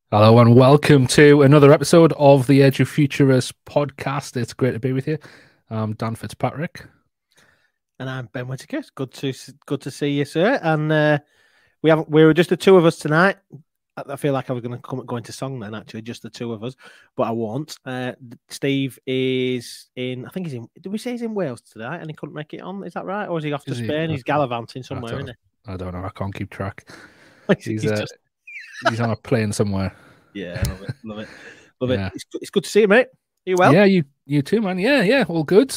Hello and welcome to another episode of the Edge of Futurist podcast. It's great to be with you. I'm Dan Fitzpatrick. And I'm Ben Whitaker. Good to see you, sir. And we were just the two of us tonight. I feel like I was going to go into song then, actually, just the two of us, but I won't. Steve is in, I think he's in, did we say he's in Wales tonight and he couldn't make it on? Is that right? Or is he off to Spain? He's gallivanting somewhere, isn't he? I don't know. I can't keep track. He's on a plane somewhere. Yeah, love it. It's good to see you, mate. Are you well? Yeah, you too, man. Yeah. All good.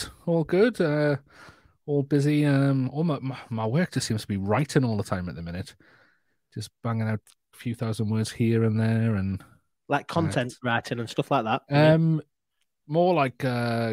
All busy. All my work just seems to be writing all the time at the minute. Just banging out a few thousand words here and there, and like content writing and stuff like that. More like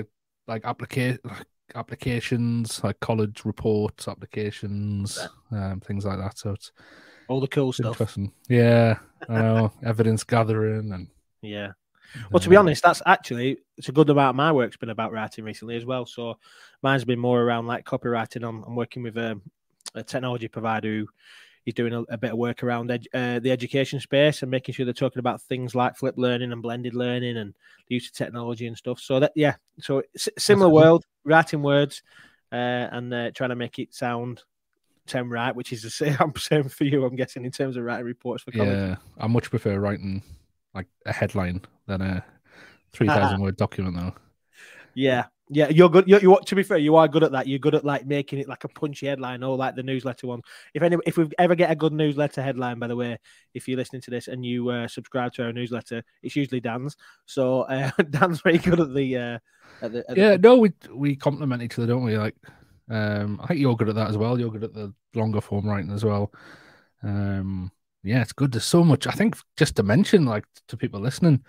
applications, like college reports, applications, things like that. So it's all the cool stuff. Interesting. Yeah, I know. Evidence gathering and yeah. Well, to be honest, it's a good amount of my work's been about writing recently as well. So mine's been more around like copywriting. I'm working with a technology provider who is doing a bit of work around the education space and making sure they're talking about things like flipped learning and blended learning and the use of technology and stuff. So so similar world, writing words and trying to make it sound right, which is the same for you, I'm guessing, in terms of writing reports for college. Yeah, I much prefer writing like a headline than a 3,000 word document, though. Yeah, you're good. You to be fair, you are good at that. You're good at like making it like a punchy headline, or like the newsletter one. If we ever get a good newsletter headline, by the way, if you're listening to this and you subscribe to our newsletter, it's usually Dan's. So Dan's very good at the. We complement each other, don't we? Like, I think you're good at that as well. You're good at the longer form writing as well. Yeah, it's good. There's so much. I think just to mention, like, to people listening,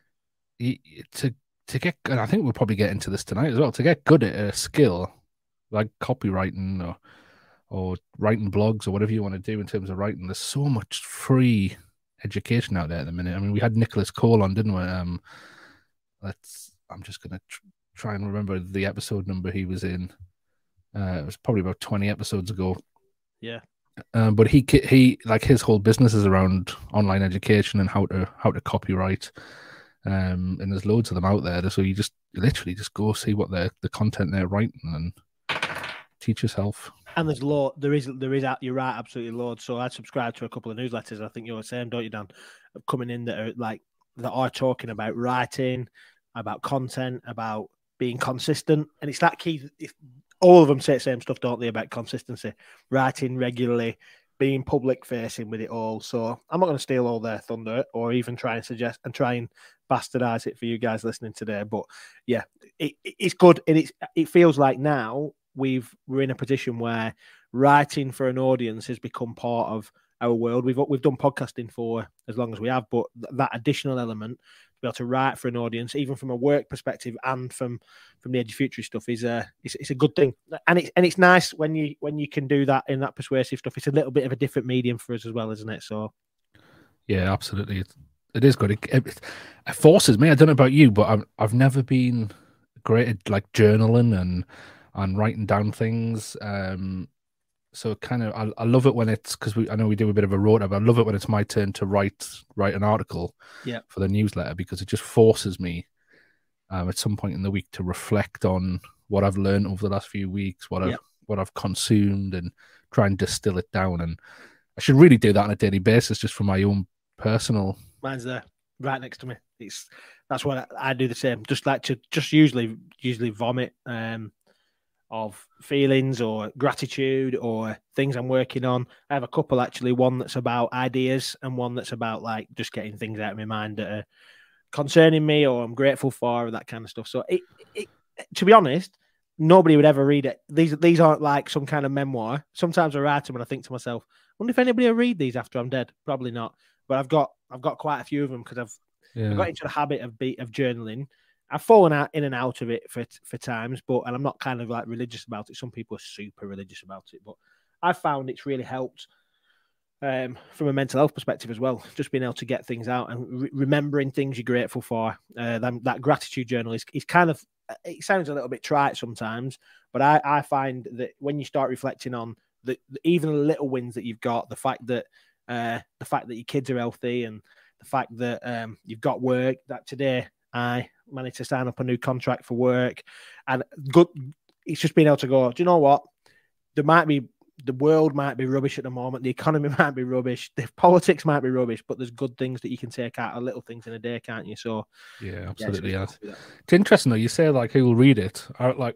to get, and I think we'll probably get into this tonight as well, to get good at a skill like copywriting or writing blogs or whatever you want to do in terms of writing. There's so much free education out there at the minute. I mean, we had Nicholas Cole on, didn't we? I'm just gonna try and remember the episode number he was in. It was probably about 20 episodes ago. Yeah. But he like his whole business is around online education and how to copyright. And there's loads of them out there. So you literally just go see what the content they're writing and teach yourself. And there is you're right, absolutely loads. So I subscribe to a couple of newsletters. I think you're the same, don't you, Dan? Coming in that are talking about writing, about content, about being consistent, and it's that key. All of them say the same stuff, don't they, about consistency, writing regularly, being public facing with it all. So I'm not going to steal all their thunder or even try and suggest and try and bastardize it for you guys listening today. But yeah, it's good. And it feels like now we're in a position where writing for an audience has become part of our world. We've done podcasting for as long as we have, but that additional element to be able to write for an audience, even from a work perspective and from the Edge of Futurist stuff, is it's a good thing. And it's nice when you can do that in that persuasive stuff. It's a little bit of a different medium for us as well, isn't it? So yeah, absolutely, it is good. It forces me. I don't know about you, but I've never been great at like journaling and writing down things. So kind of, I love it when it's, because I know we do a bit of a rota, but I love it when it's my turn to write an article for the newsletter, because it just forces me at some point in the week to reflect on what I've learned over the last few weeks, what I've consumed, and try and distill it down. And I should really do that on a daily basis, just for my own personal. Mine's there, right next to me. That's what I do the same. Just like to usually vomit. Of feelings or gratitude or things I'm working on. I have a couple, actually, one that's about ideas and one that's about like just getting things out of my mind that are concerning me or I'm grateful for, or that kind of stuff. So it to be honest, nobody would ever read it. These aren't like some kind of memoir. Sometimes I write them and I think to myself, I wonder if anybody will read these after I'm dead. Probably not. But I've got quite a few of them because I've got into the habit of journaling. I've fallen in and out of it for times, and I'm not kind of like religious about it. Some people are super religious about it, but I've found it's really helped from a mental health perspective as well. Just being able to get things out and remembering things you're grateful for. That gratitude journal is kind of, it sounds a little bit trite sometimes, but I find that when you start reflecting on even the little wins that you've got, the fact that your kids are healthy and the fact that you've got work. That today I managed to sign up a new contract for work, and good. It's just being able to go, do you know what? The world might be rubbish at the moment. The economy might be rubbish. The politics might be rubbish, but there's good things that you can take out of little things in a day, can't you? So yeah, absolutely. Yeah, it's interesting though. You say like who will read it? I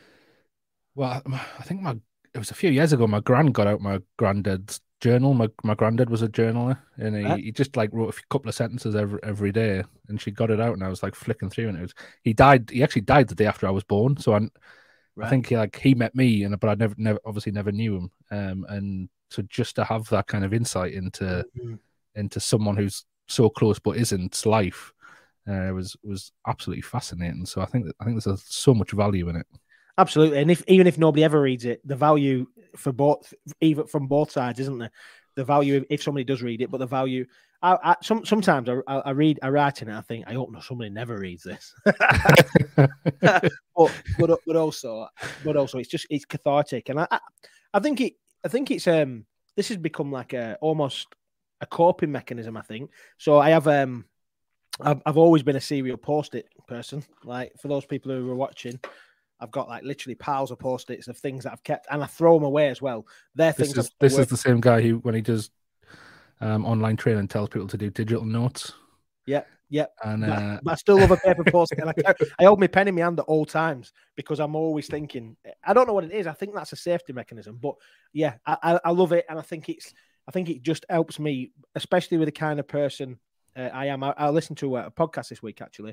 think it was a few years ago. My gran got out my granddad's journal. My granddad was a journaler, and he just like wrote a couple of sentences every day, and she got it out, and I was like flicking through, and he died. He actually died the day after I was born, so I think he met me, but I obviously never knew him. And so just to have that kind of insight into someone who's so close but isn't life was absolutely fascinating. So I think there's so much value in it. Absolutely, and even if nobody ever reads it, the value for both, even from both sides, isn't there? The value if somebody does read it, but the value. Sometimes I write in it. I think I hope somebody never reads this. but also it's cathartic, and I think it's this has become like almost a coping mechanism. I think so. I have I've always been a serial post-it person. Like for those people who are watching, I've got like literally piles of post-its of things that I've kept, and I throw them away as well. This is the same guy who, when he does online training, tells people to do digital notes. Yeah. And but I still love a paper post-it, and I hold my pen in my hand at all times because I'm always thinking. I don't know what it is. I think that's a safety mechanism, but yeah, I love it, and I think it just helps me, especially with the kind of person I am. I listened to a podcast this week actually.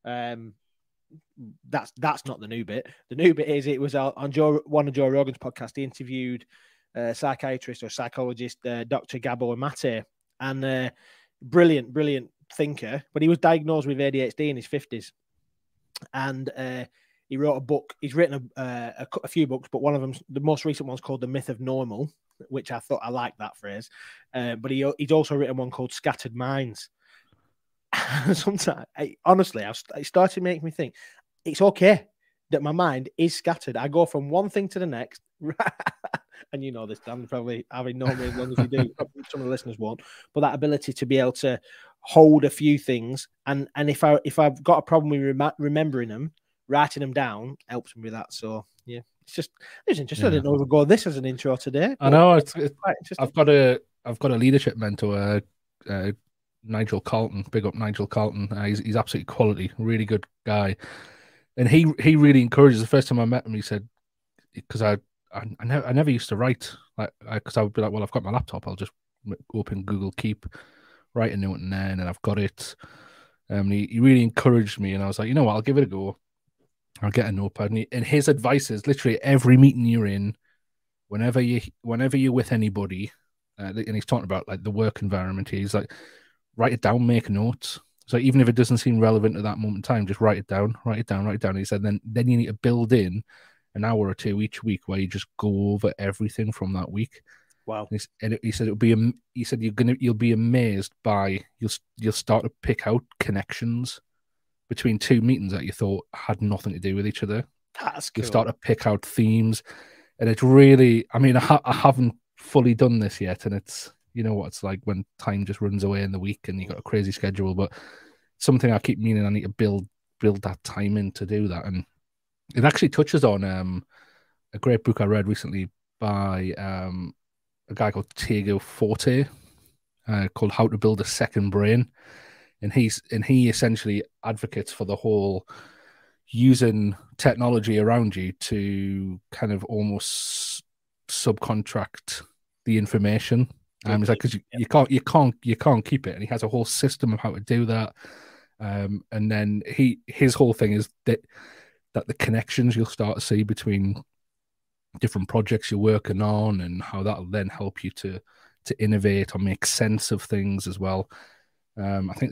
That's not the new bit. The new bit is it was on one of Joe Rogan's podcasts. He interviewed psychiatrist or psychologist Dr. Gabor Mate, and brilliant thinker, but he was diagnosed with ADHD in his 50s, and he wrote a book. He's written a few books, but one of them, the most recent one's called The Myth of Normal, which I thought I liked that phrase. But he's also written one called Scattered Minds. Sometimes, it started to make me think it's okay that my mind is scattered. I go from one thing to the next, and you know this, Dan, probably having known me as long as you do. Some of the listeners won't, but that ability to be able to hold a few things, and if I've got a problem with remembering them, writing them down helps me with that. So yeah, it's interesting. Yeah. I didn't know we would go this as an intro today. I know I've got a leadership mentor. Nigel Carlton, big up Nigel Carlton. He's absolutely quality, really good guy, and he really encourages. The first time I met him, he said, because I never used to write, because I would be like, well, I've got my laptop, I'll just open Google Keep, write a note in there, and then I've got it. He really encouraged me, and I was like, you know what, I'll give it a go. I'll get a notepad. And his advice is literally every meeting you're in, whenever you're with anybody, and he's talking about like the work environment here, he's like, write it down, make notes. So even if it doesn't seem relevant at that moment in time, just write it down. And he said, then you need to build in an hour or two each week where you just go over everything from that week. Wow. And he said you'll be amazed by you'll start to pick out connections between two meetings that you thought had nothing to do with each other. That's cool. You'll start to pick out themes, and it's really, I mean, I haven't fully done this yet, and it's, you know what it's like when time just runs away in the week and you got a crazy schedule, but something I keep meaning I need to build that time in to do that. And it actually touches on a great book I read recently by a guy called Tiago Forte called How to Build a Second Brain. And he essentially advocates for the whole using technology around you to kind of almost subcontract the information. It's like, because you can't keep it, and he has a whole system of how to do that. And then his whole thing is that the connections you'll start to see between different projects you're working on, and how that'll then help you to innovate or make sense of things as well. I think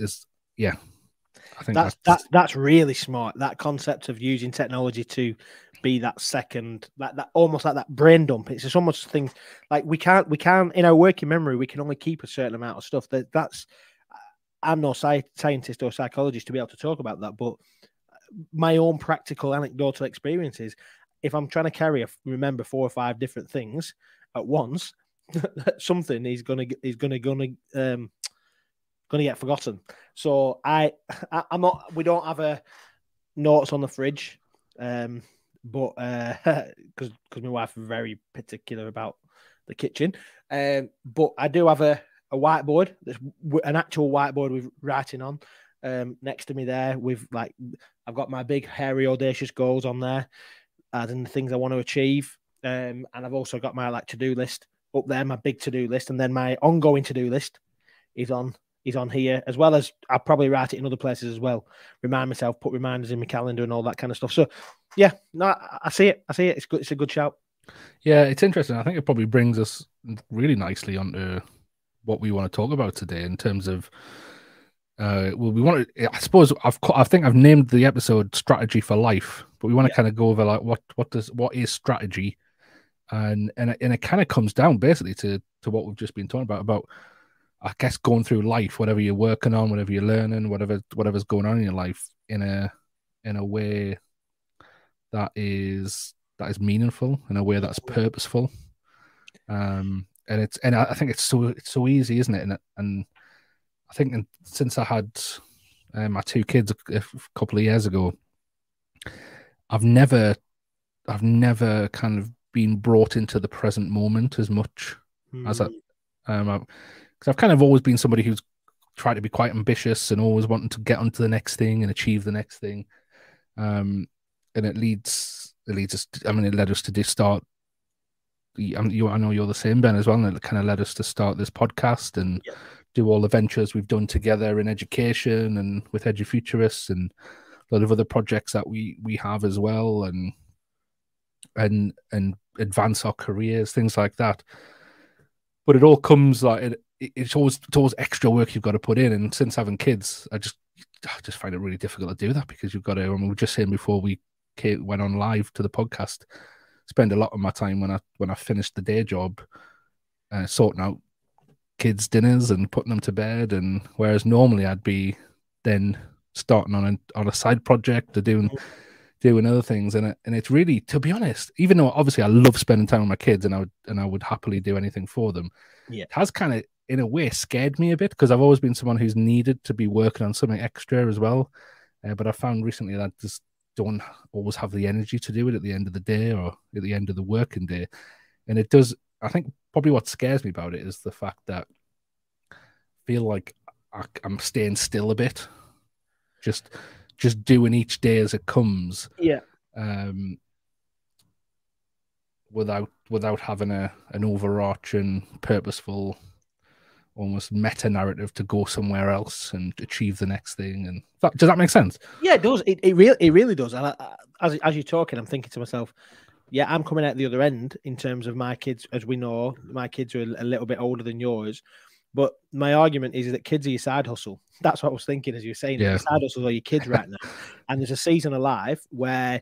that's really smart. That concept of using technology to be that second, that almost like that brain dump. It's just almost things like we can't in our working memory, we can only keep a certain amount of stuff. That's I'm no scientist or psychologist to be able to talk about that, but my own practical anecdotal experiences, if I'm trying to remember 4 or 5 different things at once, something is gonna going to get forgotten. So I'm not. We don't have a notes on the fridge, but because my wife is very particular about the kitchen. But I do have a whiteboard. There's an actual whiteboard with writing on. Next to me there, with like I've got my big hairy audacious goals on there, and the things I want to achieve. And I've also got my like to-do list up there, my big to-do list, and then my ongoing to-do list is on here, as well as I'll probably write it in other places as well. Remind myself, put reminders in my calendar and all that kind of stuff. So yeah, no, I see it. It's good. It's a good shout. Yeah, it's interesting. I think it probably brings us really nicely onto what we want to talk about today in terms of we want to. I suppose I think I've named the episode "Strategy for Life," but we want to kind of go over like what is strategy, and it kind of comes down basically to what we've just been talking about I guess going through life, whatever you're working on, whatever you're learning, whatever's going on in your life, in a way that is meaningful, in a way that's purposeful. And I think it's so easy, isn't it? And I think since I had my two kids a couple of years ago, I've never kind of been brought into the present moment as much as I. Because I've kind of always been somebody who's tried to be quite ambitious and always wanting to get onto the next thing and achieve the next thing. And it leads us. It led us to start. I know you're the same, Ben, as well. And it kind of led us to start this podcast and do all the ventures we've done together in education and with EduFuturists and a lot of other projects that we have as well, and advance our careers, things like that. But it all comes like it's always extra work you've got to put in. And since having kids, I just find it really difficult to do that, because you've got to. We were just saying before we went on live to the podcast, spend a lot of my time when I finished the day job sorting out kids' dinners and putting them to bed, and whereas normally I'd be then starting on a side project or doing other things, and it's really, to be honest, even though obviously I love spending time with my kids and I would happily do anything for them, it has kind of in a way scared me a bit, because I've always been someone who's needed to be working on something extra as well, but I found recently that I just don't always have the energy to do it at the end of the day or at the end of the working day. And it does, I think probably what scares me about it is the fact that I feel like I'm staying still a bit, just doing each day as it comes, without having an overarching, purposeful, almost meta narrative to go somewhere else and achieve the next thing. And does that make sense? Yeah, it does. It really does. And as you're talking, I'm thinking to myself, yeah, I'm coming out the other end in terms of my kids. As we know, my kids are a little bit older than yours. But my argument is that kids are your side hustle. That's what I was thinking as you were saying. Your side hustle are your kids right now. And there's a season of life where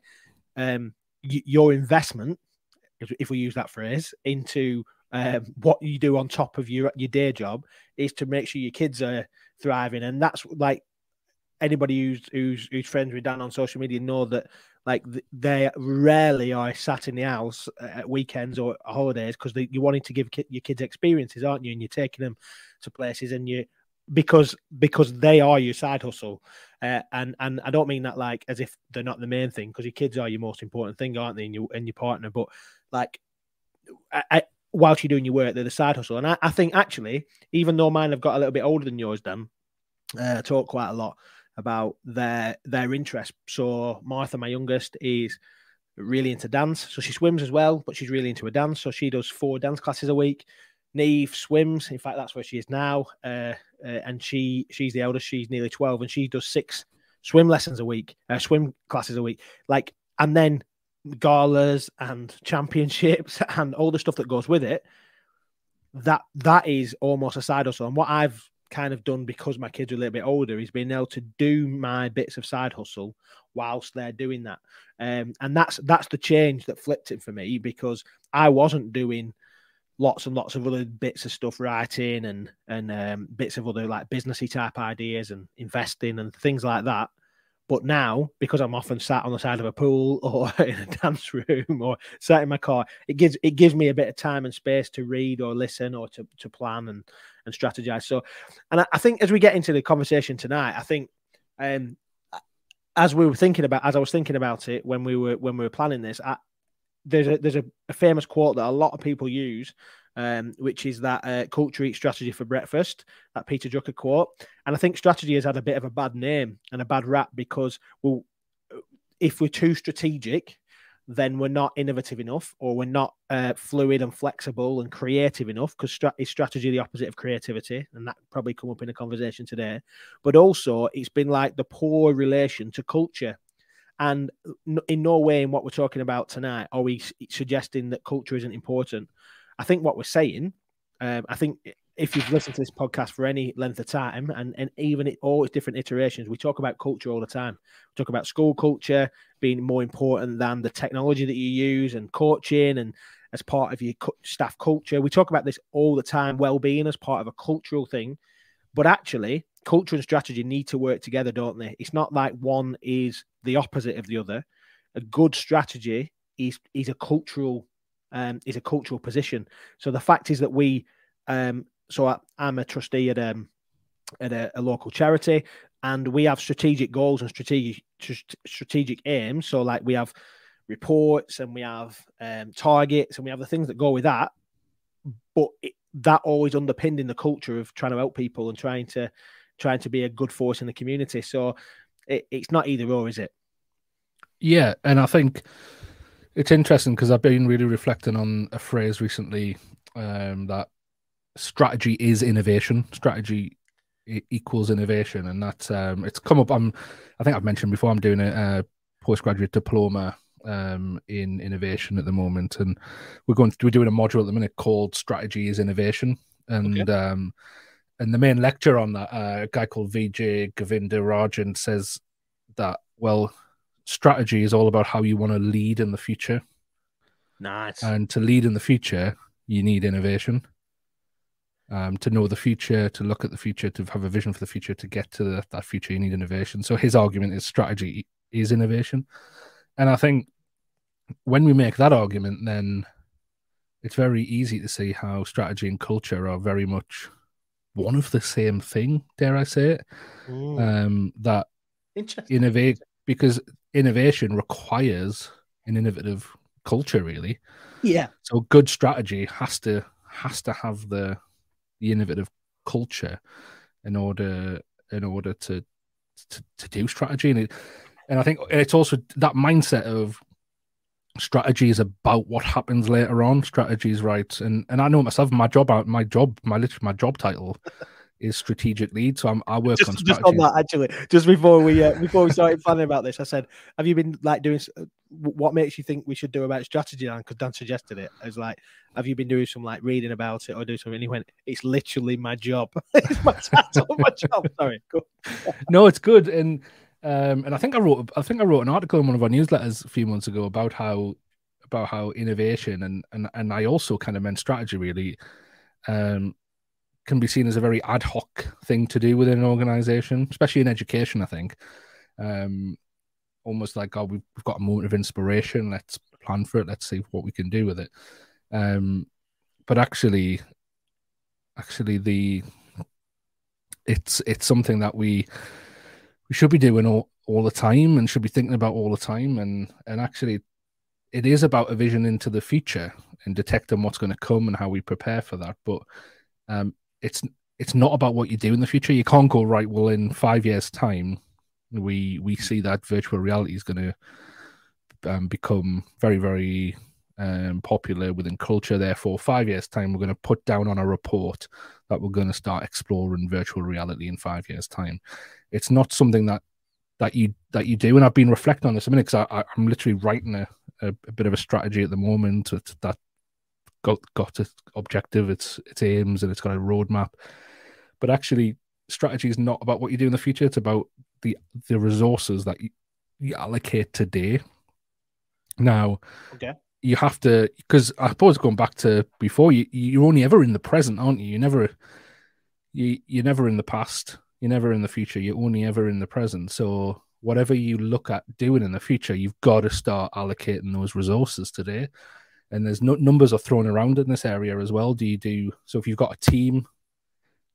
your investment, if we use that phrase, into what you do on top of your day job is to make sure your kids are thriving. And that's like anybody who's friends with Dan on social media know that like they rarely are sat in the house at weekends or holidays, because you're wanting to give your kids experiences, aren't you? And you're taking them to places, and because they are your side hustle. And I don't mean that like as if they're not the main thing, because your kids are your most important thing, aren't they? And your partner, but like whilst you're doing your work, they're the side hustle. And I think actually, even though mine have got a little bit older than yours, Dan, talk quite a lot about their interest. So Martha, my youngest, is really into dance. So she swims as well, but she's really into a dance. So she does 4 dance classes a week. Neve swims. In fact, that's where she is now. And she's the eldest. She's nearly 12, and she does 6 swim lessons a week, swim classes a week. Like, and then galas and championships and all the stuff that goes with it. That is almost a side hustle. And what I've kind of done, because my kids are a little bit older, is being able to do my bits of side hustle whilst they're doing that. And that's the change that flipped it for me, because I wasn't doing lots and lots of other bits of stuff, writing and bits of other like businessy type ideas and investing and things like that. But now, because I'm often sat on the side of a pool or in a dance room or sat in my car, it gives me a bit of time and space to read or listen or to plan and strategize. So, and I think as we get into the conversation tonight, I think as I was thinking about it when we were planning this, there's a famous quote that a lot of people use, which is that culture eats strategy for breakfast, that Peter Drucker quote. And I think strategy has had a bit of a bad name and a bad rap because, well, if we're too strategic, then we're not innovative enough, or we're not fluid and flexible and creative enough, because is strategy the opposite of creativity? And that probably come up in a conversation today. But also, it's been like the poor relation to culture. And in no way in what we're talking about tonight are we suggesting that culture isn't important. I think what we're saying, I think if you've listened to this podcast for any length of time, and even all its different iterations, we talk about culture all the time. We talk about school culture being more important than the technology that you use, and coaching, and as part of your staff culture. We talk about this all the time, well-being as part of a cultural thing. But actually, culture and strategy need to work together, don't they? It's not like one is the opposite of the other. A good strategy is a cultural position. So the fact is that we so I'm a trustee at a local charity, and we have strategic goals and strategic aims. So like we have reports, and we have targets, and we have the things that go with that. But that always underpinned in the culture of trying to help people and trying to be a good force in the community. So it's not either or, is it? Yeah, and I think it's interesting because I've been really reflecting on a phrase recently, that strategy is innovation. Strategy equals innovation, and that's it's come up. I think I've mentioned before, I'm doing a postgraduate diploma in innovation at the moment, and we're doing a module at the minute called Strategy is Innovation, and okay. And the main lecturer on that, a guy called Vijay Govindarajan, says that, well, strategy is all about how you want to lead in the future. Nice. And to lead in the future, you need innovation. To know the future, to look at the future, to have a vision for the future, to get to that future, you need innovation. So his argument is strategy is innovation. And I think when we make that argument, then it's very easy to see how strategy and culture are very much one of the same thing, dare I say it. That innovate, because innovation requires an innovative culture, really. Yeah. So good strategy has to have the innovative culture in order to do strategy. And I think it's also that mindset of strategy is about what happens later on. Strategy is right, and I know myself. My job title is strategic lead. So I work on strategy. Just on that, actually, just before we started planning about this, I said, "Have you been like doing? What makes you think we should do about strategy?" Dan, because Dan suggested it. I was like, "Have you been doing some like reading about it or doing something?" And he went, "It's literally my job. It's my title, my job." Sorry, cool. No, it's good, and I think I wrote an article in one of our newsletters a few months ago about how innovation and I also kind of meant strategy really can be seen as a very ad hoc thing to do within an organization, especially in education. I think almost like, oh, we've got a moment of inspiration, let's plan for it, let's see what we can do with it. But actually it's something that we should be doing all the time and should be thinking about all the time. And actually, it is about a vision into the future and detecting what's going to come and how we prepare for that. But it's not about what you do in the future. You can't go, right, well, in 5 years' time, we see that virtual reality is going to become very, very popular within culture. Therefore, 5 years' time, we're going to put down on a report that we're going to start exploring virtual reality in 5 years' time. It's not something that you do. And I've been reflecting on this a minute because I'm literally writing a bit of a strategy at the moment that got its objective, its aims, and it's got a roadmap. But actually, strategy is not about what you do in the future. It's about the resources that you allocate today. Now, okay. You have to, because I suppose going back to before, you're only ever in the present, aren't you? You're never in the past. You're never in the future. You're only ever in the present. So whatever you look at doing in the future, you've got to start allocating those resources today. And there's no numbers are thrown around in this area as well. So if you've got a team,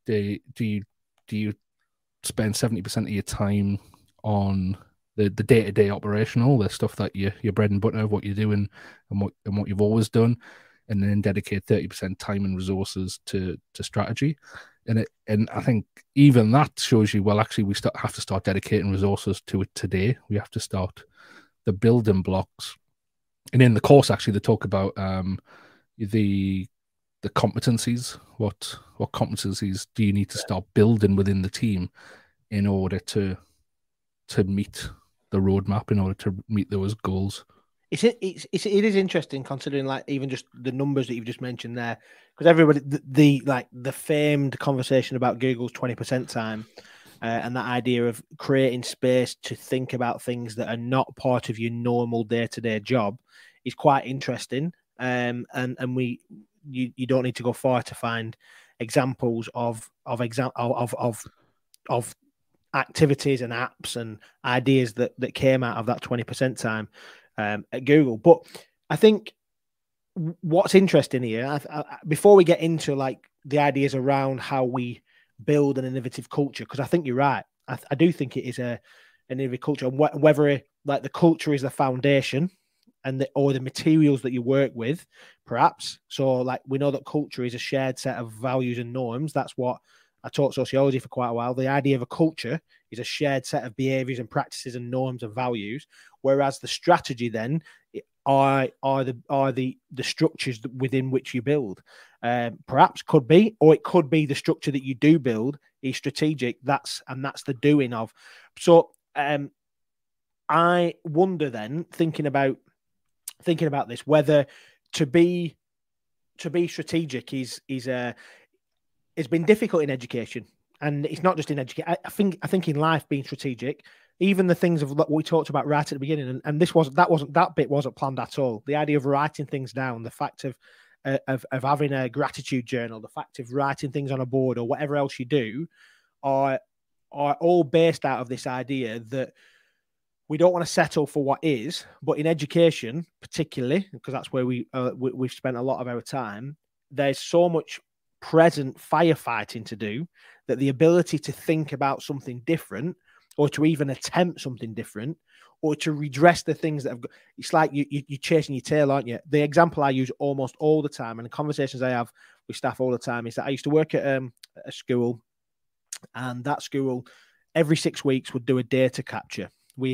Do you spend 70% of your time on the day-to-day operational, the stuff that your bread and butter of what you're doing and what you've always done, and then dedicate 30% time and resources to strategy? And I think even that shows you, well, actually, have to start dedicating resources to it today. We have to start the building blocks. And in the course, actually, they talk about the competencies. What competencies do you need to start building within the team in order to meet the roadmap, in order to meet those goals? It is interesting considering, like, even just the numbers that you've just mentioned there, because everybody, the famed conversation about Google's 20% time, and that idea of creating space to think about things that are not part of your normal day-to-day job is quite interesting. And you don't need to go far to find examples of activities and apps and ideas that came out of that 20% time at Google. But I think what's interesting here, before we get into like the ideas around how we build an innovative culture, because I think you're right. I do think it is an innovative culture, and whether like the culture is the foundation or the materials that you work with, perhaps. So like we know that culture is a shared set of values and norms. That's what I taught sociology for quite a while. The idea of a culture is a shared set of behaviors and practices and norms and values, whereas the strategy then are the structures within which you build. Perhaps could be, or it could be the structure that you do build is strategic. That's the doing of. So I wonder then, thinking about this, whether to be strategic is it's been difficult in education, and it's not just in education. I think in life, being strategic, even the things of what we talked about right at the beginning, and that bit wasn't planned at all. The idea of writing things down, the fact of having a gratitude journal, the fact of writing things on a board or whatever else you do, are all based out of this idea that we don't want to settle for what is. But in education, particularly, because that's where we've spent a lot of our time, there's so much present firefighting to do that the ability to think about something different, or to even attempt something different, or to redress the things that have got, it's like you're chasing your tail, aren't you? The example I use almost all the time, and the conversations I have with staff all the time, is that I used to work at a school, and that school every 6 weeks would do a data capture.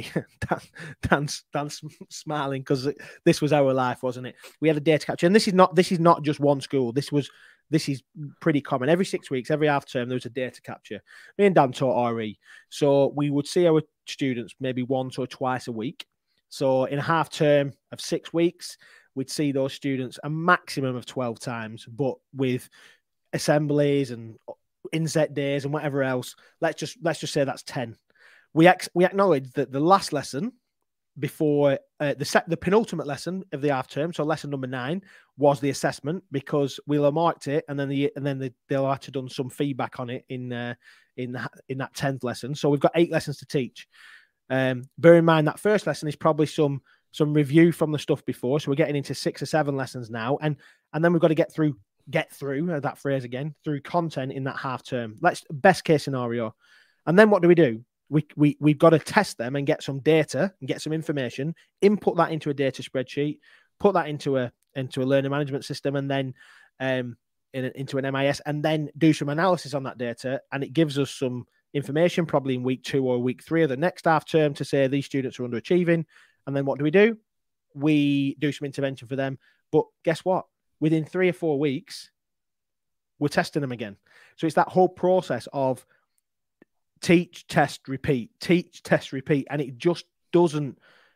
Dan's smiling because this was our life, wasn't it? We had a data capture, and this is not just one school. This is pretty common. Every 6 weeks, every half term, there was a data capture. Me and Dan taught RE, so we would see our students maybe once or twice a week. So in a half term of 6 weeks, we'd see those students a maximum of 12 times, but with assemblies and inset days and whatever else, let's just say that's 10. We acknowledge that the last lesson before the penultimate lesson of the half term, so lesson number 9, was the assessment, because we'll have marked it, and then they'll have to done some feedback on it in that 10th lesson. So we've got 8 lessons to teach. Bear in mind that first lesson is probably some review from the stuff before, so we're getting into 6 or 7 lessons now, and then we've got to get through that phrase again, through content in that half term. Let's best case scenario, and then what do? We've got to test them and get some data and get some information, input that into a data spreadsheet, put that into a learning management system, and then into an MIS, and then do some analysis on that data. And it gives us some information, probably in week 2 or week 3 of the next half term, to say these students are underachieving. And then what do? We do some intervention for them. But guess what? Within 3 or 4 weeks, we're testing them again. So it's that whole process of teach, test, repeat, and it just doesn't,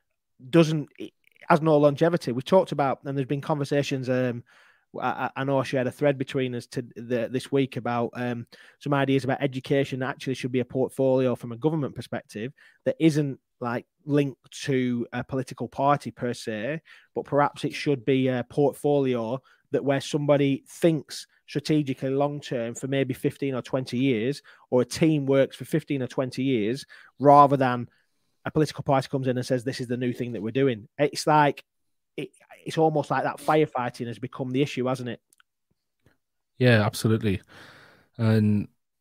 it has no longevity. We talked about, and there's been conversations, I know I shared a thread between us this week about some ideas about education that actually should be a portfolio from a government perspective that isn't like linked to a political party per se, but perhaps it should be a portfolio that where somebody thinks strategically long term for maybe 15 or 20 years, or a team works for 15 or 20 years, rather than a political party comes in and says this is the new thing that we're doing. It's like it's almost like that firefighting has become the issue, hasn't it? Yeah, absolutely. And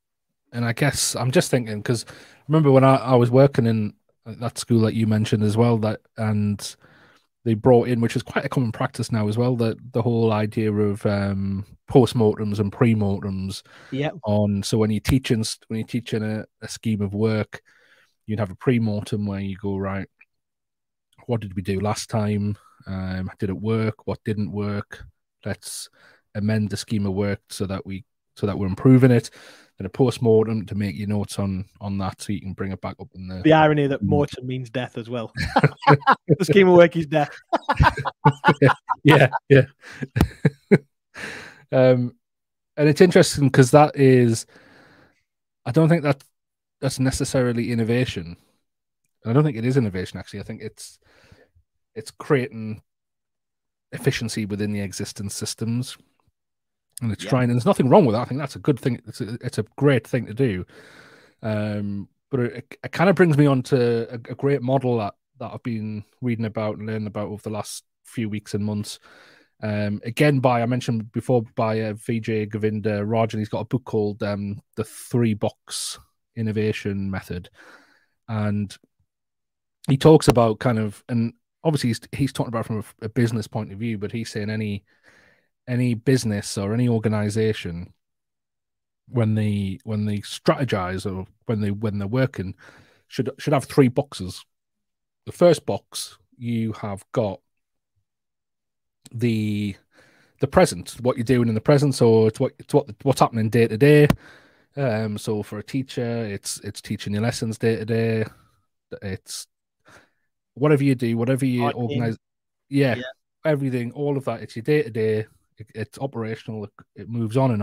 And I guess I'm just thinking because remember when I was working in that school that you mentioned as well, that and they brought in, which is quite a common practice now as well, that the whole idea of postmortems and premortems Yeah. on. So when you're teaching a scheme of work, you'd have a premortem where you go, right, what did we do last time? Did it work? What didn't work? Let's amend the scheme of work so that we're improving it. Then a post-mortem to make your notes on that so you can bring it back up in The irony that mortem means death as well. The scheme of work is death. yeah. And it's interesting because that is, I don't think that's necessarily innovation. And I don't think it is innovation, actually. I think it's creating efficiency within the existing systems. And it's trying, and there's nothing wrong with that. I think that's a good thing. It's a great thing to do. But it kind of brings me on to a great model that I've been reading about and learning about over the last few weeks and months. Again, I mentioned before, by Vijay Govinda Rajan. He's got a book called The 3-Box Innovation Method. And he talks about kind of, and obviously he's talking about from a business point of view, but he's saying any business or any organization, when they strategize or when they're working, should have 3 boxes. The first box, you have got the present, what you're doing in the present. So it's what's happening day to day. So for a teacher, it's teaching your lessons day to day. It's whatever you do, whatever you organize. Yeah, everything, all of that. It's your day to day. It's operational. It moves on.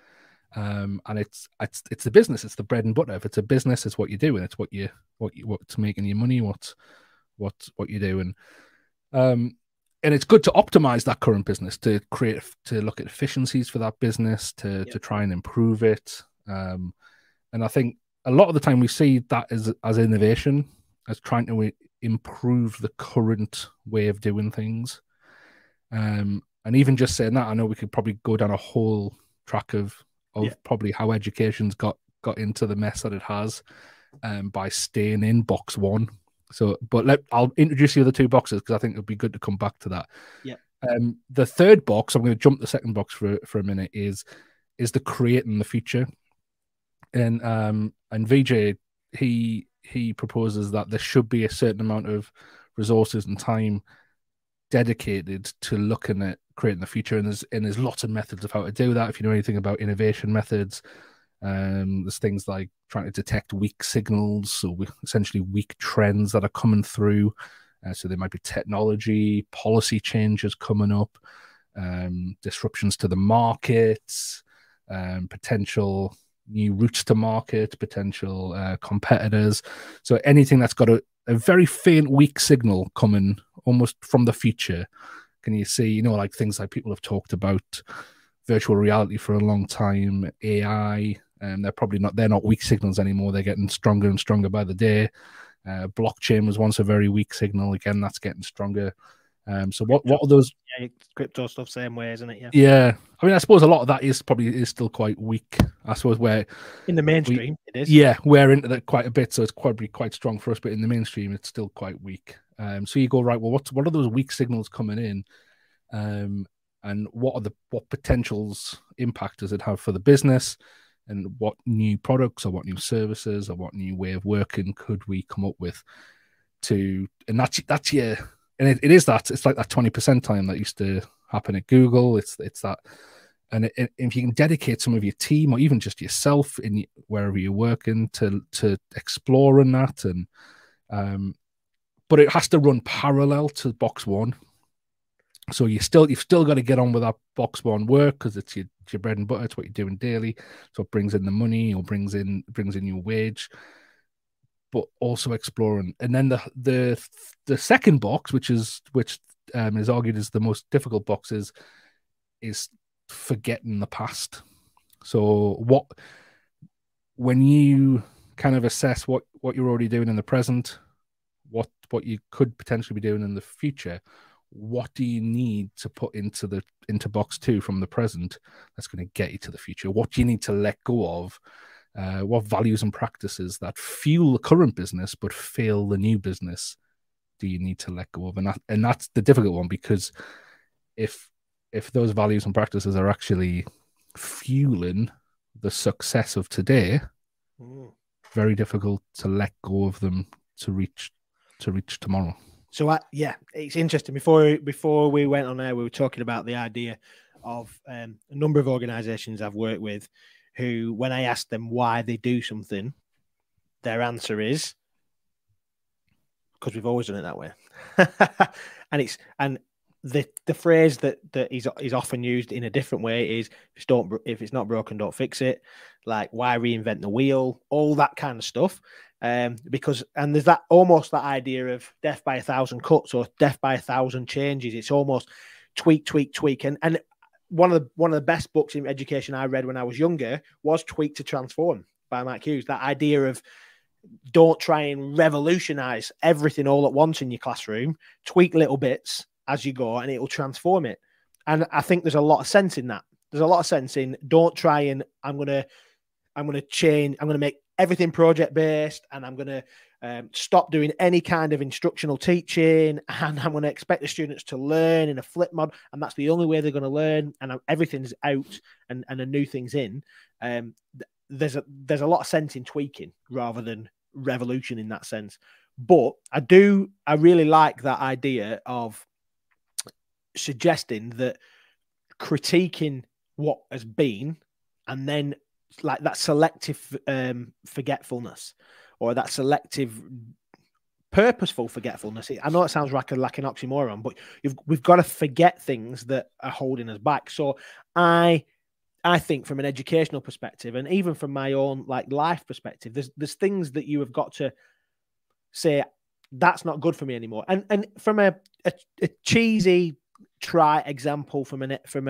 And it's the business. It's the bread and butter. If it's a business, it's what you're doing. It's what's making you money. What you're doing. And it's good to optimize that current business, to look at efficiencies for that business, to try and improve it. And I think a lot of the time we see that as innovation, as trying to improve the current way of doing things. And even just saying that, I know we could probably go down a whole track of probably how education's got into the mess that it has, by staying in box 1. So, but I'll introduce the other 2 boxes because I think it'll be good to come back to that. Yeah. The third box, I'm going to jump the second box for a minute, is the creating the future. And Vijay, he proposes that there should be a certain amount of resources and time dedicated to looking at creating the future, and there's lots of methods of how to do that. If you know anything about innovation methods, there's things like trying to detect weak signals, so essentially weak trends that are coming through. So there might be technology, policy changes coming up, disruptions to the markets, potential new routes to market, potential competitors. So anything that's got a very faint, weak signal coming almost from the future. Can you see, like things like people have talked about virtual reality for a long time, AI, and they're not weak signals anymore. They're getting stronger and stronger by the day. Blockchain was once a very weak signal. Again, that's getting stronger. So what are those? Yeah, crypto stuff, same way, isn't it? Yeah. I mean, I suppose a lot of that is still quite weak. I suppose where in the mainstream it is. Yeah, we're into that quite a bit, so it's probably quite strong for us. But in the mainstream, it's still quite weak. So you go, right, well, what are those weak signals coming in? And what potentials impact does it have for the business? And what new products or what new services or what new way of working could we come up with and that's your, and it is that, it's like that 20% time that used to happen at Google. It's that, and if you can dedicate some of your team or even just yourself in wherever you're working to exploring that, and but it has to run parallel to box 1. So you've still got to get on with that box 1 work because it's your bread and butter. It's what you're doing daily. So it brings in the money or brings in your wage, but also exploring. And then the second box, which is argued as the most difficult box, is forgetting the past. So when you kind of assess what you're already doing in the present, what you could potentially be doing in the future, what do you need to put into box 2 from the present that's going to get you to the future? What do you need to let go of What values and practices that fuel the current business but fail the new business do you need to let go of? And that's the difficult one, because if those values and practices are actually fueling the success of today, very difficult to let go of them to reach tomorrow. So it's interesting. Before we went on air, we were talking about the idea of a number of organisations I've worked with, who, when I ask them why they do something, their answer is because we've always done it that way. and the phrase that is often used in a different way is, if it's not broken, don't fix it. Like, why reinvent the wheel? All that kind of stuff. Because there's that almost that idea of death by 1,000 cuts or death by 1,000 changes. It's almost tweak. And one of the best books in education I read when I was younger was Tweak to Transform by Mike Hughes. That idea of don't try and revolutionize everything all at once in your classroom. Tweak little bits as you go, and it will transform it. And I think there's a lot of sense in that. There's a lot of sense in, don't try and I'm gonna change. I'm gonna make everything project based, and I'm gonna stop doing any kind of instructional teaching, and I'm gonna expect the students to learn in a flip mod, and that's the only way they're gonna learn. And everything's out and a new thing's in. There's a lot of sense in tweaking rather than revolution in that sense. But I really like that idea of suggesting that critiquing what has been, and then like that selective forgetfulness, or that selective purposeful forgetfulness. I know it sounds like an oxymoron, but we've got to forget things that are holding us back. So I think from an educational perspective, and even from my own like life perspective, there's things that you have got to say, that's not good for me anymore. And from a cheesy try example from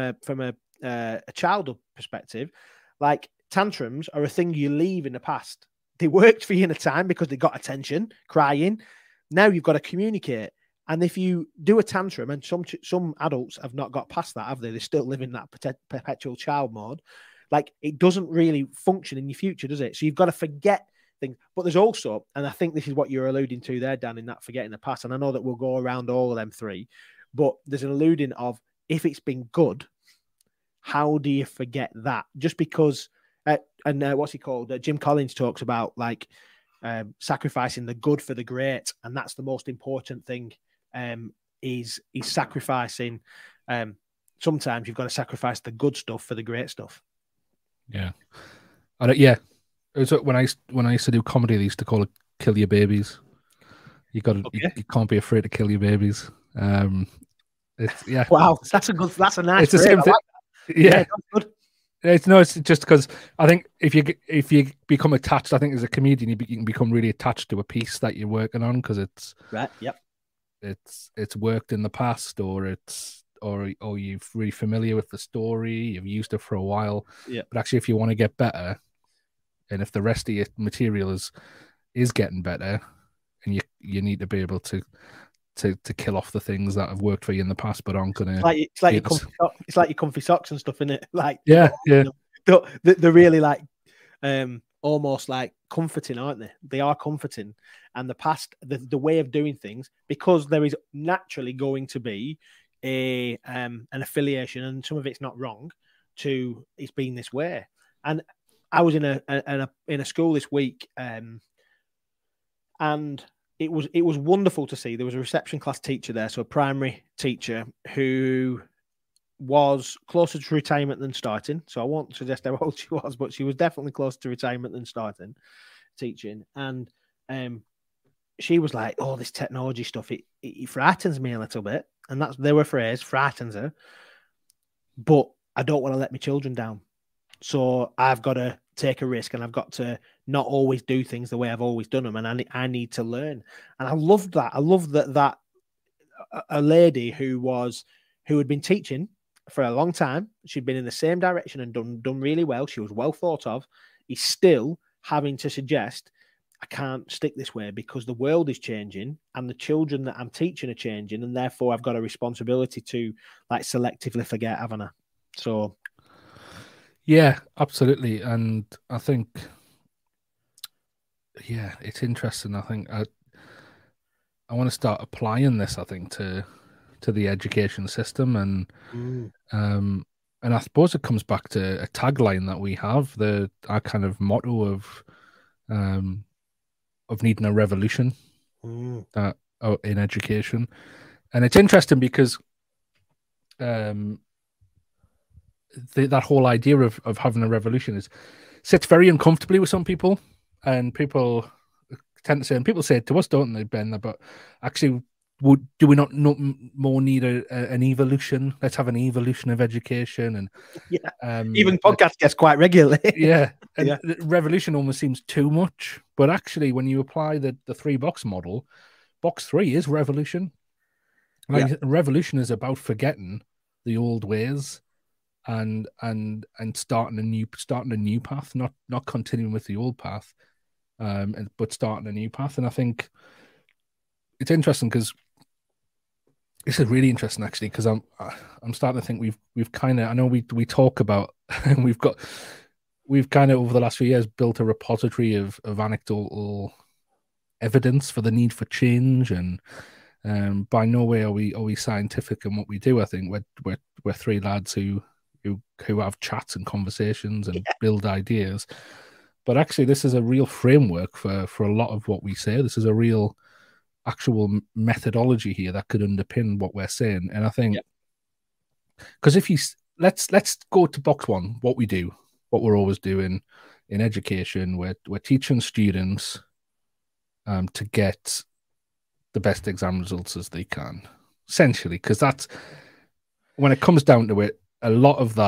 a childhood perspective, like tantrums are a thing you leave in the past. They worked for you in a time because they got attention, crying. Now you've got to communicate. And if you do a tantrum, and some adults have not got past that, have they? They still live in that perpetual child mode. Like, it doesn't really function in your future, does it? So you've got to forget things. But there's also, and I think this is what you're alluding to there, Dan, in that forgetting the past. And I know that we'll go around all of them three, but there's an alluding of, if it's been good, how do you forget that? Just because, what's he called? Jim Collins talks about like sacrificing the good for the great, and that's the most important thing. Is sacrificing. Sometimes you've got to sacrifice the good stuff for the great stuff. Yeah, yeah. It was when I used to do comedy, they used to call it "kill your babies." You can't be afraid to kill your babies. Yeah. Wow, that's a nice. It's the same thing. Like, yeah, that's good. It's just because I think if you become attached, I think as a comedian you can become really attached to a piece that you're working on, because it's right. Yep. It's worked in the past, or you're really familiar with the story, you've used it for a while. Yeah. But actually, if you want to get better, and if the rest of your material is getting better, and you need to be able to kill off the things that have worked for you in the past but aren't gonna. It's like your comfy socks and stuff, isn't it? Like, yeah. They're really like almost like comforting, aren't they? They are comforting. And the past, the way of doing things, because there is naturally going to be an affiliation, and some of it's not wrong, to it's been this way. And I was in a school this week, and it was wonderful to see. There was a reception class teacher there, so a primary teacher who was closer to retirement than starting. So I won't suggest how old she was, but she was definitely closer to retirement than starting teaching. And she was like, "Oh, this technology stuff, it frightens me a little bit." And that's their phrase, frightens her. But I don't want to let my children down. So I've got to take a risk, and I've got to not always do things the way I've always done them. And I need to learn. And I loved that. I loved that a lady who had been teaching for a long time, she'd been in the same direction and done really well. She was well thought of. Is still having to suggest, I can't stick this way because the world is changing and the children that I'm teaching are changing, and therefore I've got a responsibility to like selectively forget, haven't I? So yeah, absolutely. And I think yeah, it's interesting. I think I want to start applying this. I think to the education system, Mm, and I suppose it comes back to a tagline that we have, the our kind of motto um of needing a revolution mm. that in education. And it's interesting because um that whole idea of having a revolution is sits very uncomfortably with some people, and people tend to say, and people say it to us, don't they, Ben? But actually, do we not more need an evolution? Let's have an evolution of education, and Yeah, even podcast guests quite regularly. yeah, and Yeah. revolution almost seems too much. But actually, when you apply the three box model, box three is revolution. Like revolution is about forgetting the old ways and starting a new path, not continuing with the old path, but starting a new path. And I think it's interesting because this is really interesting actually, because I'm starting to think we've kind of, I know we talk about and we've kind of over the last few years built a repository of anecdotal evidence for the need for change, and by no way are we scientific in what we do. I think we're three lads who have chats and conversations and build ideas. But actually, this is a real framework for a lot of what we say. This is a real actual methodology here that could underpin what we're saying. And I think because if you let's go to box one, what we do, what we're always doing in education, we're teaching students to get the best exam results as they can, essentially, because that's when it comes down to it, a lot of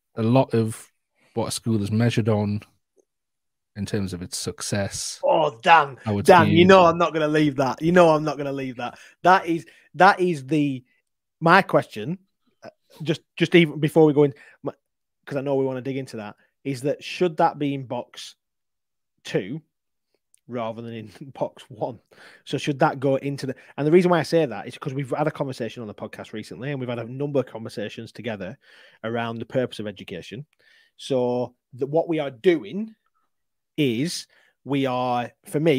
what a school is measured on in terms of its success. Oh, Dan, you know I'm not going to leave that. You know I'm not going to leave that. That is my question. Just even before we go in, because I know we want to dig into that, is that should that be in box 2 rather than in box 1? So should that go into the? And the reason why I say that is because we've had a conversation on the podcast recently, and we've had a number of conversations together around the purpose of education. So what we are doing is we are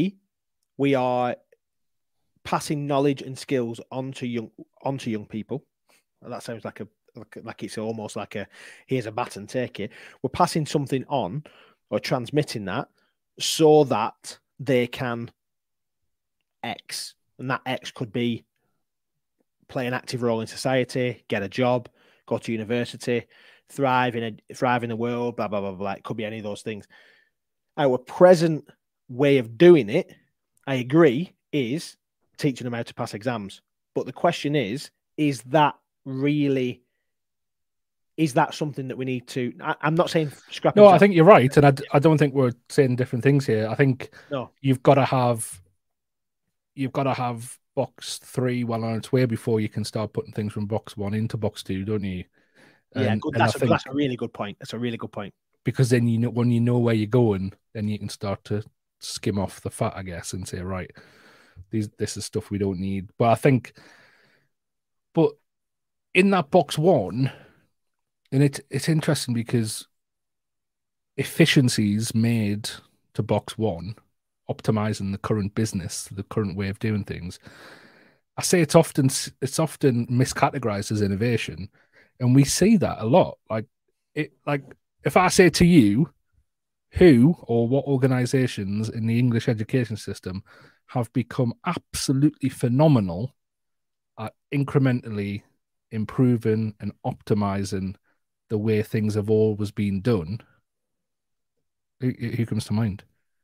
passing knowledge and skills onto young people. And that sounds like it's almost like here's a baton, take it. We're passing something on or transmitting that so that they can X, and that X could be play an active role in society, get a job, go to university, thrive in the world, blah blah blah blah. It could be any of those things. Our present way of doing it, I agree, is teaching them how to pass exams. But the question is that something that we need to? I'm not saying scrap. No, I think you're right, and I don't think we're saying different things here. I think you've got to have box 3 well on its way before you can start putting things from box 1 into box 2, don't you? Yeah, good. That's a really good point. That's a really good point. Because then when you know where you're going, then you can start to skim off the fat, I guess, and say, right, this is stuff we don't need. But I think, but in that box 1, and it's interesting because efficiencies made to box 1, optimizing the current business, the current way of doing things. I say it's often miscategorized as innovation, and we see that a lot. Like if I say to you, who or what organizations in the English education system have become absolutely phenomenal at incrementally improving and optimizing the way things have always been done, who comes to mind?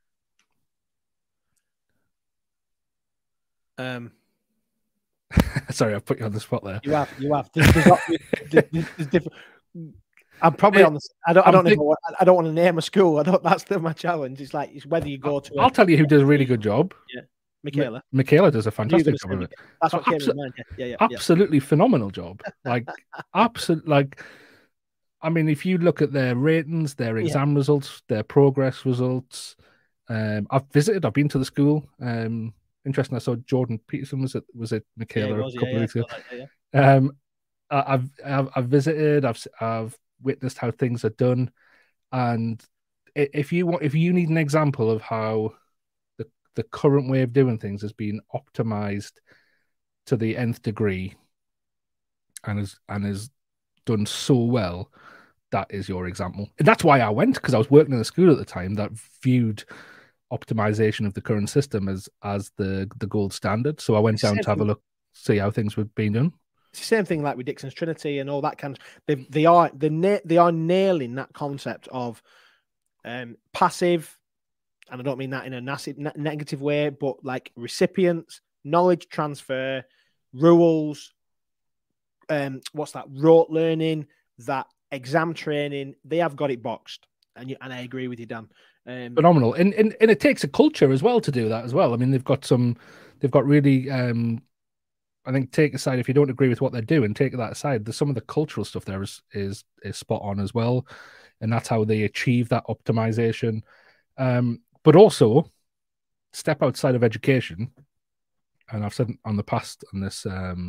Sorry, I've put you on the spot there. You have. There's different. I'm probably on the. I don't want to name a school. That's my challenge. It's whether you go to. I'll tell you who does a really good job. Yeah, Michaela. Michaela does a fantastic job of it. That's what came to mind. Yeah. Absolutely phenomenal job. Like absolute. Like, I mean, if you look at their ratings, their exam results, their progress results. I've been to the school. Interesting. I saw Jordan Peterson was at Michaela a couple of weeks ago. I've visited. I've witnessed how things are done, and if you need an example of how the the current way of doing things has been optimized to the nth degree and is done so well. That is your example. And that's why I went, because I was working in a school at the time that viewed optimization of the current system as the gold standard. So I went down to have a look, see how things were being done. It's the same thing like with Dixon's Trinity and all that kind of. They are nailing that concept of passive, and I don't mean that in a negative way, but like recipients, knowledge transfer, rules, what's that? Rote learning, that exam training. They have got it boxed, and I agree with you, Dan. Phenomenal, and it takes a culture as well to do that as well. I mean, they've got really. I think take aside if you don't agree with what they're doing, take that aside. There's some of the cultural stuff there is spot on as well, and that's how they achieve that optimization. But also step outside of education, and I've said on the past on this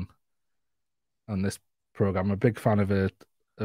program, I'm a big fan of a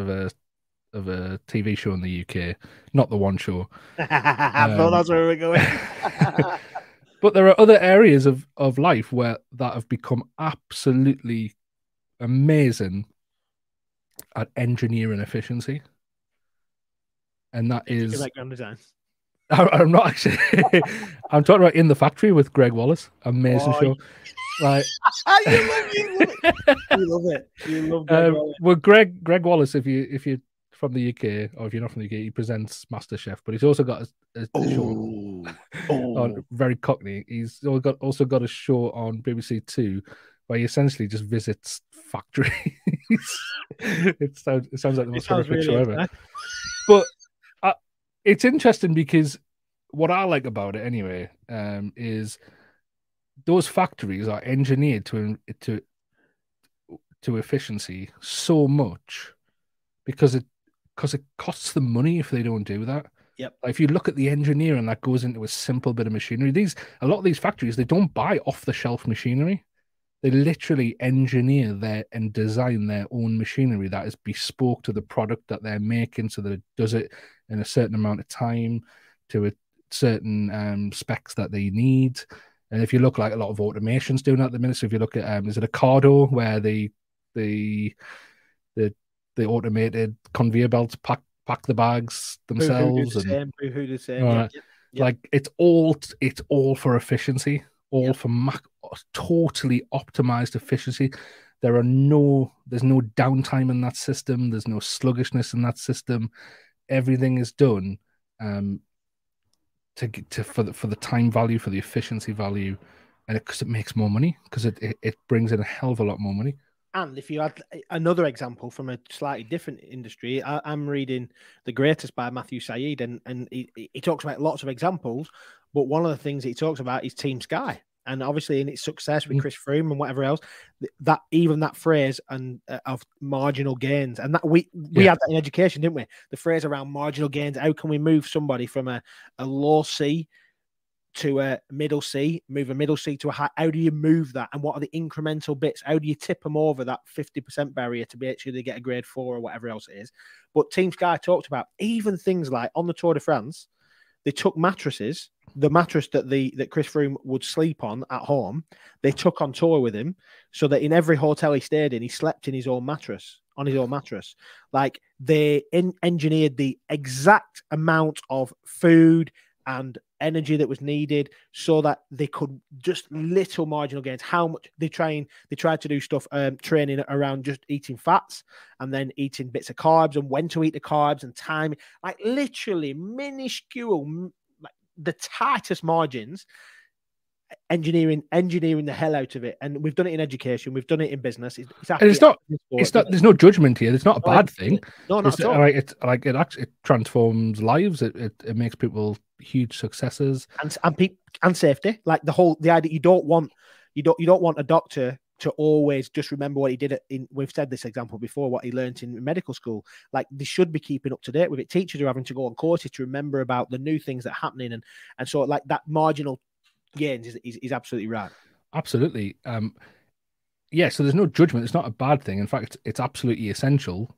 TV show in the UK, not the One Show. I thought that's where we're going. But there are other areas of life that have become absolutely amazing at engineering efficiency. And that is like grand design. I'm not actually I'm talking about In the Factory with Greg Wallace. Amazing show. Like you love it. You love Greg Wallace. Well, Greg Wallace, if you from the UK, or if you're not from the UK, he presents MasterChef, but he's also got a show on very Cockney. He's also got a show on BBC Two where he essentially just visits factories. it sounds like the most horrific show ever. But it's interesting because what I like about it anyway is those factories are engineered to efficiency so much because it costs them money if they don't do that. Yep. Like if you look at the engineering that goes into a simple bit of machinery, a lot of these factories, they don't buy off the shelf machinery. They literally engineer and design their own machinery that is bespoke to the product that they're making, so that it does it in a certain amount of time to a certain specs that they need. And if you look, like a lot of automation's doing that at the minute. So if you look at is it Ocado, where the automated conveyor belts pack the bags themselves, who the same. Like it's all for efficiency, for totally optimized efficiency. There's no downtime in that system. There's no sluggishness in that system. Everything is done for the time value, for the efficiency value, and because it makes more money, because it brings in a hell of a lot more money. And if you had another example from a slightly different industry, I'm reading The Greatest by Matthew Syed, and he talks about lots of examples, but one of the things he talks about is Team Sky. And obviously in its success with Chris Froome and whatever else, that phrase and of marginal gains, and that we had that in education, didn't we? The phrase around marginal gains. How can we move somebody from a low C to a middle C, move a middle C to a high? How do you move that? And what are the incremental bits? How do you tip them over that 50% barrier to be sure they get a grade 4 or whatever else it is? But Team Sky talked about even things like on the Tour de France, they took mattresses, the mattress that Chris Froome would sleep on at home, they took on tour with him, so that in every hotel he stayed in, he slept in his own mattress, on his own mattress. Like they engineered the exact amount of food and energy that was needed so that they could just little marginal gains. How much they tried to do stuff, training around just eating fats and then eating bits of carbs and when to eat the carbs and time, like literally minuscule, like the tightest margins, engineering the hell out of it. And we've done it in education, we've done it in business. It's not there's no judgment here. It's not a bad thing. No, not at all. It actually transforms lives. It makes people huge successes and safety. Like the idea, you don't want a doctor to always just remember what he did we've said this example before, what he learned in medical school. Like they should be keeping up to date with it. Teachers are having to go on courses to remember about the new things that are happening, and so like that marginal gains is absolutely right. Absolutely. So there's no judgment. It's not a bad thing. In fact, it's absolutely essential.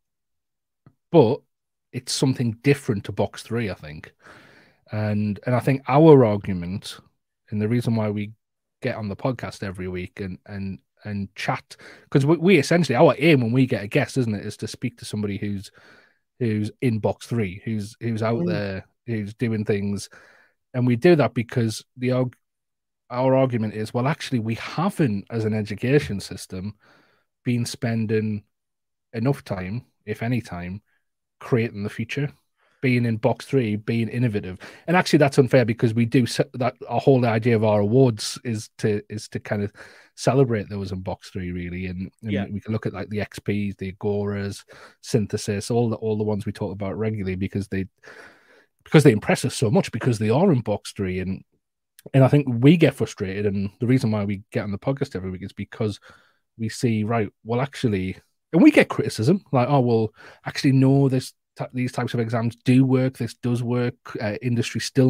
But it's something different to box 3, I think. And I think our argument And the reason why we get on the podcast every week and chat, because we essentially, our aim when we get a guest, isn't it, is to speak to somebody who's in box three, who's out there, who's doing things. And we do that because our argument is, well, actually, we haven't, as an education system, been spending enough time, if any time, creating the future, being in box three, being innovative. And actually, that's unfair because we do that. Our whole idea of our awards is to kind of celebrate those in box three, really. And we can look at like the XPs, the Agoras, Synthesis, all the ones we talk about regularly because they impress us so much because they are in box three. And I think we get frustrated, and the reason why we get on the podcast every week is because we see, right, well, actually, and we get criticism like, oh, well, actually, no, these types of exams do work. This does work. Industry still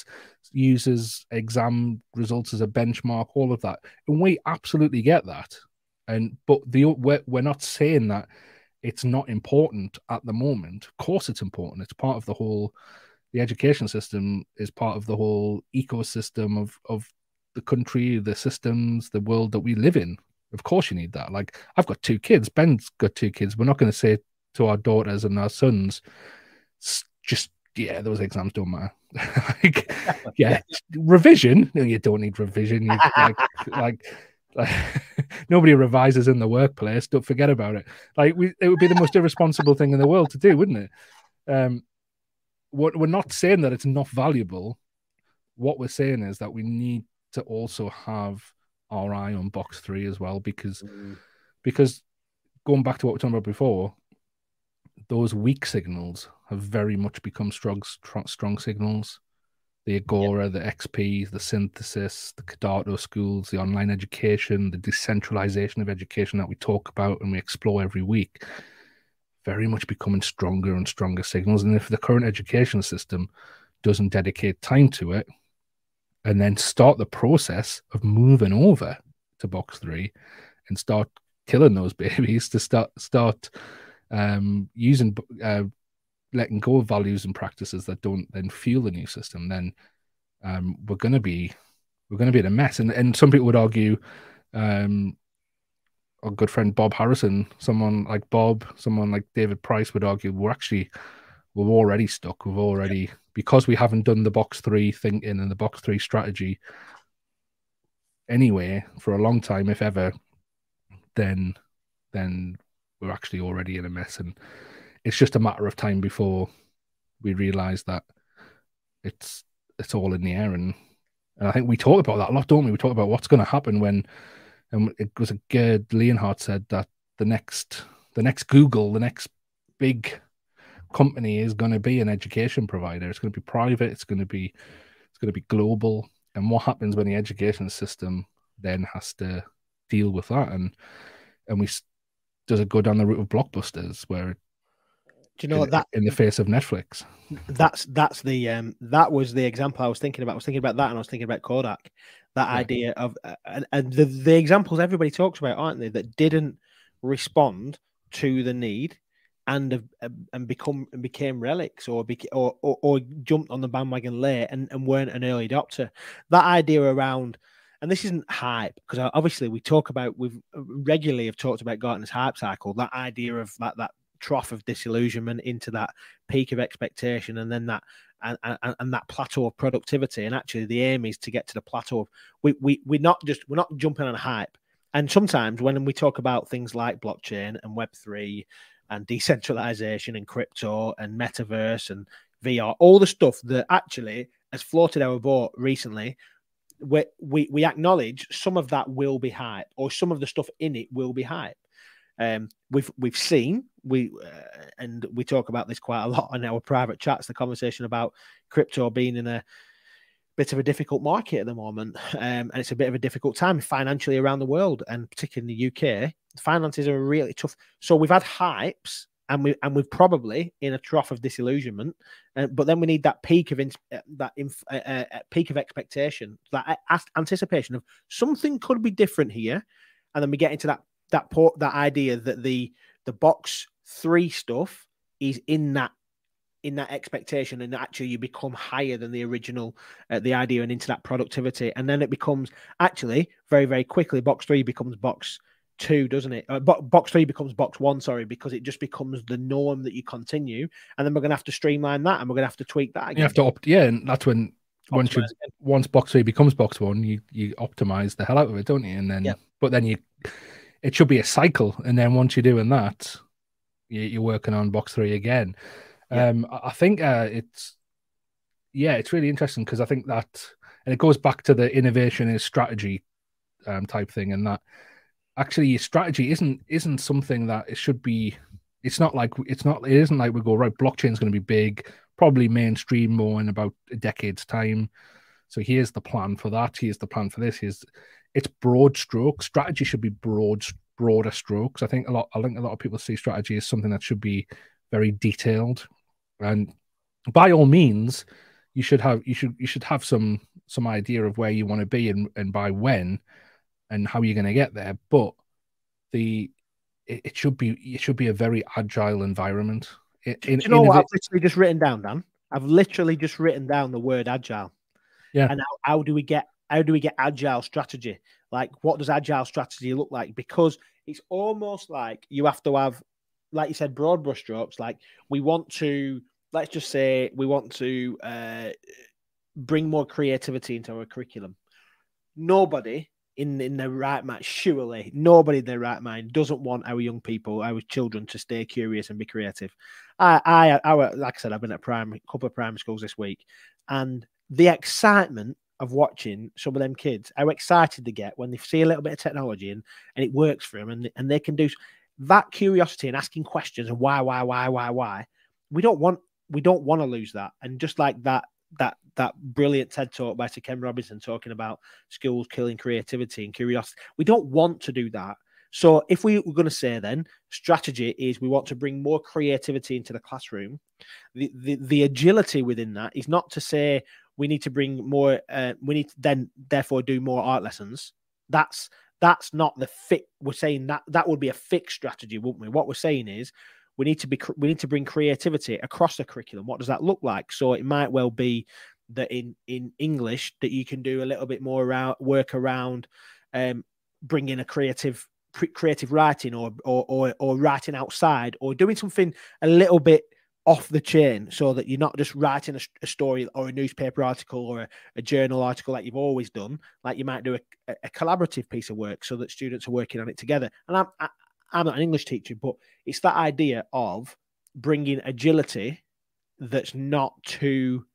uses exam results as a benchmark, all of that. And we absolutely get that. But we're not saying that it's not important at the moment. Of course, it's important. It's part of the education system is part of the whole ecosystem of the country, the systems, the world that we live in. Of course you need that. Like, I've got 2 kids. Ben's got 2 kids. We're not going to say to our daughters and our sons, just, those exams don't matter. Like, revision. No, you don't need revision. Like nobody revises in the workplace. Don't forget about it. Like, it would be the most irresponsible thing in the world to do, wouldn't it? We're not saying that it's not valuable. What we're saying is that we need to also have our eye on box three as well, because going back to what we were talking about before, those weak signals have very much become strong signals. The Agora, the XP, the Synthesis, the Kadato schools, the online education, the decentralization of education that we talk about and we explore every week, very much becoming stronger and stronger signals. And if the current education system doesn't dedicate time to it and then start the process of moving over to box three and start killing those babies, to start using letting go of values and practices that don't then fuel the new system, then we're going to be in a mess. And some people would argue, our good friend Bob Harrison, someone like Bob, someone like David Price would argue we're already stuck. Because we haven't done the box three thinking and the box three strategy anyway for a long time, if ever, then we're actually already in a mess. And it's just a matter of time before we realize that it's all in the air. And I think we talk about that a lot, don't we? We talk about what's going to happen when, and it was Gerd Leonhardt said that the next Google, the next big company is going to be an education provider. It's going to be private. It's going to be global. And what happens when the education system then has to deal with that? And does it go down the route of blockbusters where, do you know that in the face of Netflix? That's that was the example I was thinking about. I was thinking about that, and I was thinking about Kodak. That idea of and the examples everybody talks about, aren't they? That didn't respond to the need and became relics or jumped on the bandwagon late and weren't an early adopter. That idea around, and this isn't hype, because obviously we've regularly have talked about Gartner's hype cycle. That idea of that trough of disillusionment into that peak of expectation, and then that that plateau of productivity. And actually, the aim is to get to the plateau of we're not jumping on a hype. And sometimes when we talk about things like blockchain and Web3 and decentralization and crypto and metaverse and VR, all the stuff that actually has floated our boat recently, we acknowledge some of that will be hype, or some of the stuff in it will be hype. We've seen, and we talk about this quite a lot in our private chats, the conversation about crypto being in a bit of a difficult market at the moment, and it's a bit of a difficult time financially around the world, and particularly in the UK. Finances are really tough. So we've had hypes, and we've probably in a trough of disillusionment, but then we need that peak of peak of expectation, that anticipation of something could be different here, and then we get into that idea that the box three stuff is in that in that expectation, and actually you become higher than the original, the idea, and into that productivity. And then it becomes actually very, very quickly, box 3 becomes box 2, doesn't it? Box 3 becomes box 1, sorry, because it just becomes the norm that you continue. And then we're going to have to streamline that, and we're going to have to tweak that again. You have to and that's when once box 3 becomes box 1, you optimize the hell out of it, don't you? And then, but then it should be a cycle, and then once you're doing that, you're working on box 3 again. I think it's really interesting, because I think that, and it goes back to the innovation is strategy type thing, and that actually your strategy isn't something that it should be. It isn't like we go, right, blockchain's going to be big, probably mainstream more in about a decade's time. So here's the plan for that. Here's the plan for this. It's broad strokes. Strategy should be broader strokes. I think a lot of people see strategy as something that should be very detailed. And by all means, you should have some idea of where you want to be and by when and how you're going to get there. But it should be a very agile environment. Do you know what I've literally just written down, Dan? I've literally just written down the word agile. Yeah. And how do we get agile strategy? Like, what does agile strategy look like? Because it's almost like you have to have, like you said, broad brushstrokes. Like, let's just say we want to bring more creativity into our curriculum. Nobody in their right mind, surely nobody in their right mind doesn't want our young people, our children, to stay curious and be creative. Like I said, I've been at a couple of primary schools this week, and the excitement of watching some of them kids, how excited they get when they see a little bit of technology and it works for them, and they can do that. Curiosity and asking questions and why. We don't want to lose that. And just like that brilliant TED talk by Sir Ken Robinson talking about schools killing creativity and curiosity, we don't want to do that. So if we were going to say then strategy is we want to bring more creativity into the classroom, the agility within that is not to say we need to bring more, we need to then therefore do more art lessons. That's not the fit. We're saying that would be a fixed strategy, wouldn't we? What we're saying is we need to bring creativity across the curriculum. What does that look like? So it might well be that in English that you can do a little bit more work around bringing a creative writing or writing outside, or doing something a little bit off the chain, so that you're not just writing a story or a newspaper article or a journal article like you've always done. Like you might do a collaborative piece of work so that students are working on it together. And I'm not an English teacher, but it's that idea of bringing agility that's not too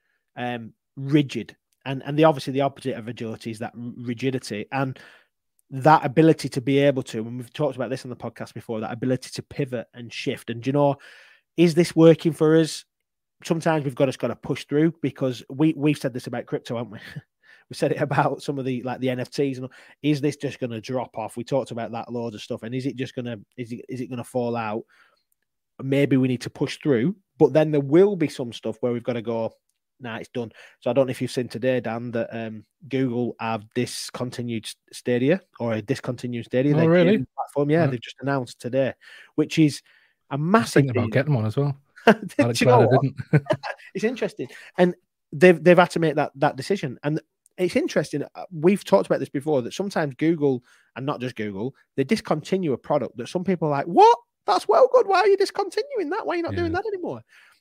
rigid. And obviously the opposite of agility is that rigidity, and that ability to be able to, and we've talked about this on the podcast before, that ability to pivot and shift. And, you know, is this working for us? Sometimes we've got to push through, because we've said this about crypto, haven't we? We said it about some of the NFTs. And is this just going to drop off? We talked about that loads of stuff. And is it just going to, is it going to fall out? Maybe we need to push through, but then there will be some stuff where we've got to go, nah, it's done. So I don't know if you've seen today, Dan, that Google have discontinued Stadia, or a discontinued Stadia. Oh, really? Platform. Yeah, they've just announced today, which is a massive thing about getting one as well. It's interesting, and they've had to make that decision. And it's interesting. We've talked about this before, that sometimes Google, and not just Google, they discontinue a product that some people are like, what? That's well good. Why are you discontinuing that? Why are you not doing that anymore?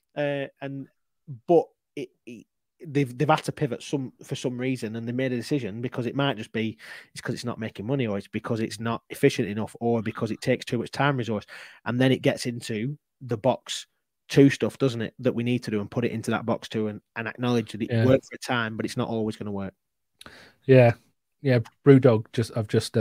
But they've had to pivot for some reason, and they made a decision, because it might just be it's because it's not making money, or it's because it's not efficient enough, or because it takes too much time resource. And then it gets into the box 2 stuff, doesn't it, that we need to do, and put it into that box 2 and acknowledge that it worked for a time, but it's not always going to work. Yeah. Brewdog I've just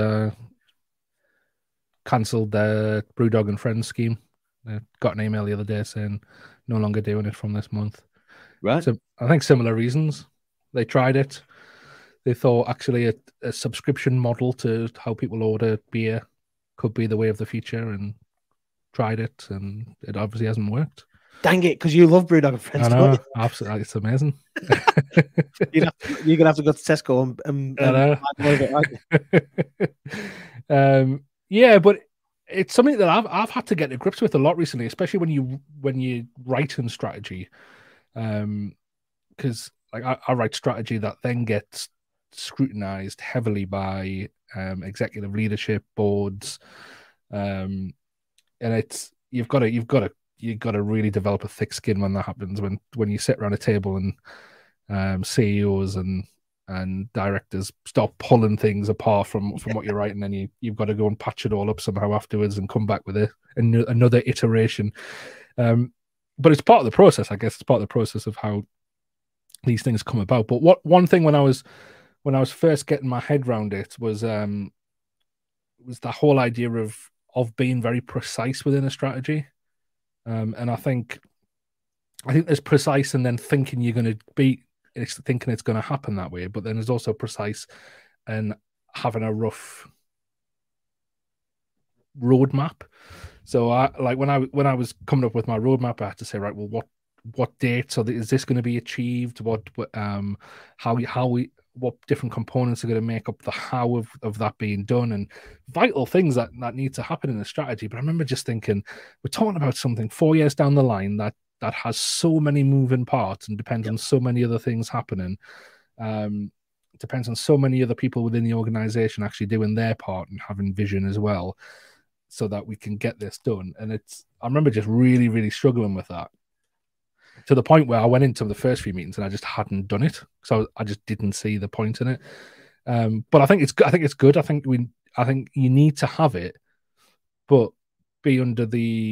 cancelled the Brewdog and Friends scheme. I got an email the other day saying no longer doing it from this month. Right. So I think similar reasons. They tried it. They thought actually a subscription model to how people order beer could be the way of the future, and tried it, and it obviously hasn't worked. Dang it, because you love Brewdog and Friends. I know, absolutely, it's amazing. You're gonna have to go to Tesco and yeah, but it's something that I've had to get to grips with a lot recently, especially when you write in strategy. Because like I write strategy that then gets scrutinized heavily by executive leadership boards, and it's you've got to really develop a thick skin when that happens. When you sit around a table and CEOs and directors start pulling things apart from what you're writing, and you've got to go and patch it all up somehow afterwards and come back with another iteration. But it's part of the process, I guess. It's part of the process of how these things come about. But one thing when I was first getting my head around it was the whole idea of being very precise within a strategy. And I think there's precise and then thinking you're going to be thinking it's going to happen that way, but then there's also precise and having a rough roadmap. So when I was coming up with my roadmap, I had to say, right, well, what date? So is this going to be achieved? What different components are going to make up the how of that being done, and vital things that need to happen in the strategy. But I remember just thinking, we're talking about something 4 years down the line that has so many moving parts and depends on so many other things happening. Depends on so many other people within the organization actually doing their part and having vision as well, so that we can get this done. And I remember just really, really struggling with that, to the point where I went into the first few meetings and I just hadn't done it. So I just didn't see the point in it. But I think it's good. I think you need to have it, but be under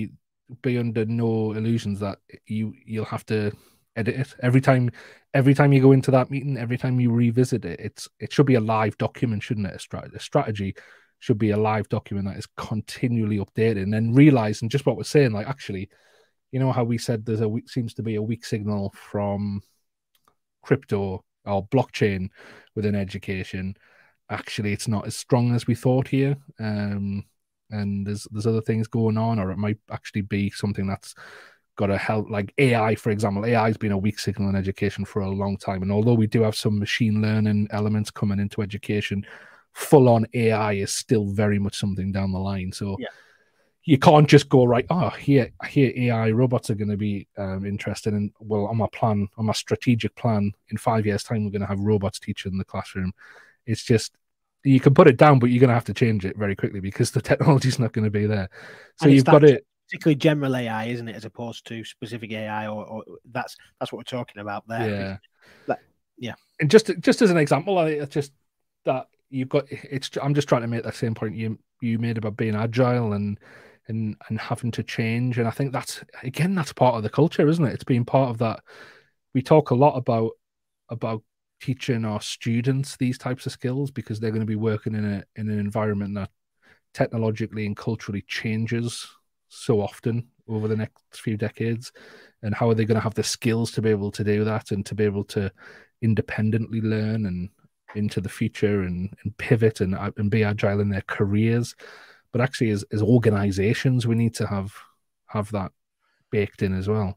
no illusions that you'll have to edit it every time you go into that meeting. Every time you revisit it, it should be a live document, shouldn't it? A strategy should be a live document that is continually updated, and then realizing just what we're saying, like, actually, you know how we said seems to be a weak signal from crypto or blockchain within education. Actually, it's not as strong as we thought here. And there's other things going on, or it might actually be something that's got to help, like AI, for example. AI has been a weak signal in education for a long time. And although we do have some machine learning elements coming into education, full-on AI is still very much something down the line. So you can't just go, right, here AI robots are going to be interested in, well, on my strategic plan, in 5 years' time, we're going to have robots teaching in the classroom. It's just, you can put it down, but you're going to have to change it very quickly because the technology's not going to be there. So you've got it. Particularly general AI, isn't it, as opposed to specific AI, or that's what we're talking about there. Yeah. And just as an example, it's just that you've got, I'm just trying to make that same point you made about being agile and having to change. And I think that's part of the culture, isn't it? It's being part of that. We talk a lot about teaching our students these types of skills because they're going to be working in an environment that technologically and culturally changes so often over the next few decades. And how are they going to have the skills to be able to do that and to be able to independently learn and into the future and pivot and be agile in their careers? But actually, as organizations, we need to have that baked in as well.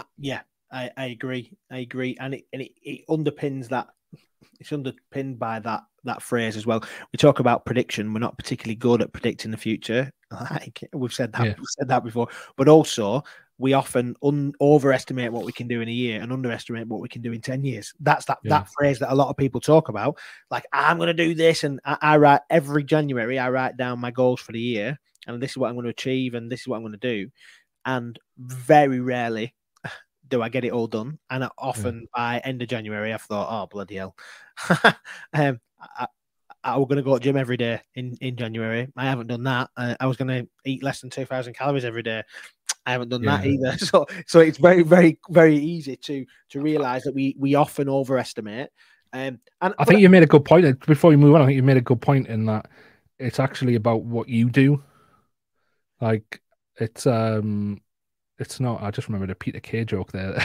I agree, and it underpins that. It's underpinned by that phrase as well. We talk about prediction. We're not particularly good at predicting the future. Like we've said that, we've said that before. But also, we often overestimate what we can do in a year and underestimate what we can do in 10 years. That's that phrase that a lot of people talk about. Like, I'm going to do this, and I write every January. I write down my goals for the year, and this is what I'm going to achieve, and this is what I'm going to do. And very rarely do I get it all done. And often by end of January, I've thought, oh, bloody hell. I was going to go to the gym every day in January. I haven't done that. I was going to eat less than 2,000 calories every day. I haven't done that either. So it's very, very, very easy to realize that we often overestimate. And I think you made a good point. Before you move on, I think you made a good point in that it's actually about what you do. Like, it's not. I just remembered a Peter Kay joke there.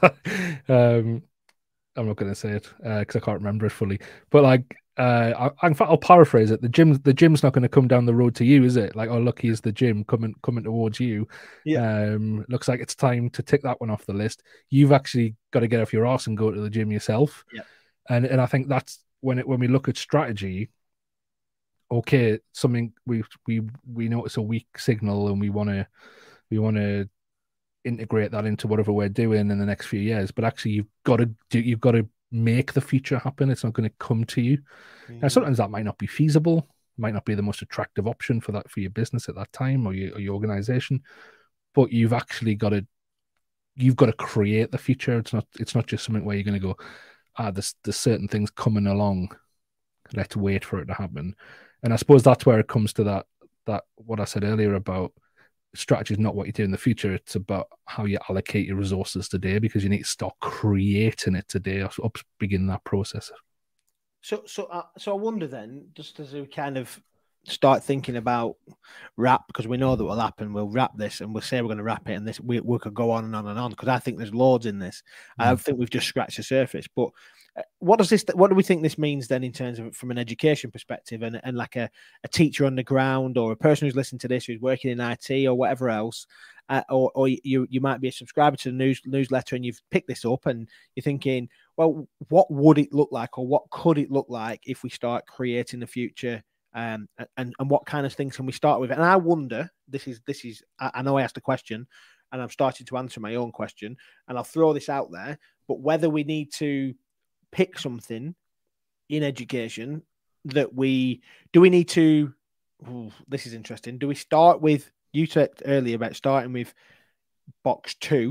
I'm not going to say it because I can't remember it fully. But like, in fact, I'll paraphrase it. The gym's not going to come down the road to you, is it? Like, oh, look, here's the gym coming towards you. Looks like it's time to tick that one off the list. You've actually got to get off your arse and go to the gym yourself. And I think that's when we look at strategy. okay, something we notice a weak signal and we want to integrate that into whatever we're doing in the next few years. But actually, you've got to make the future happen. It's not going to come to you. Now, sometimes that might not be feasible, might not be the most attractive option for your business at that time or your organization. But you've actually got to create the future. It's not just something where you're going to go, there's certain things coming along. Let's wait for it to happen. And I suppose that's where it comes to that what I said earlier about strategy is not what you do in the future. It's about how you allocate your resources today, because you need to start creating it today or begin that process. So I wonder then, just as we kind of start thinking about wrap, because we know that will happen. We'll wrap this and we'll say we're going to wrap it, and this we could go on and on and on, because I think there's loads in this. I think we've just scratched the surface. But what do we think this means then in terms of from an education perspective, and like a teacher on the ground, or a person who's listening to this who's working in IT or whatever else, or you might be a subscriber to the newsletter and you've picked this up and you're thinking, well, what would it look like, or what could it look like if we start creating the future, and what kind of things can we start with? And I wonder, this is I know I asked a question and I'm starting to answer my own question, and I'll throw this out there, but whether we need to pick something in education that we need to. This is interesting. Do we start with, you said earlier about starting with box 2?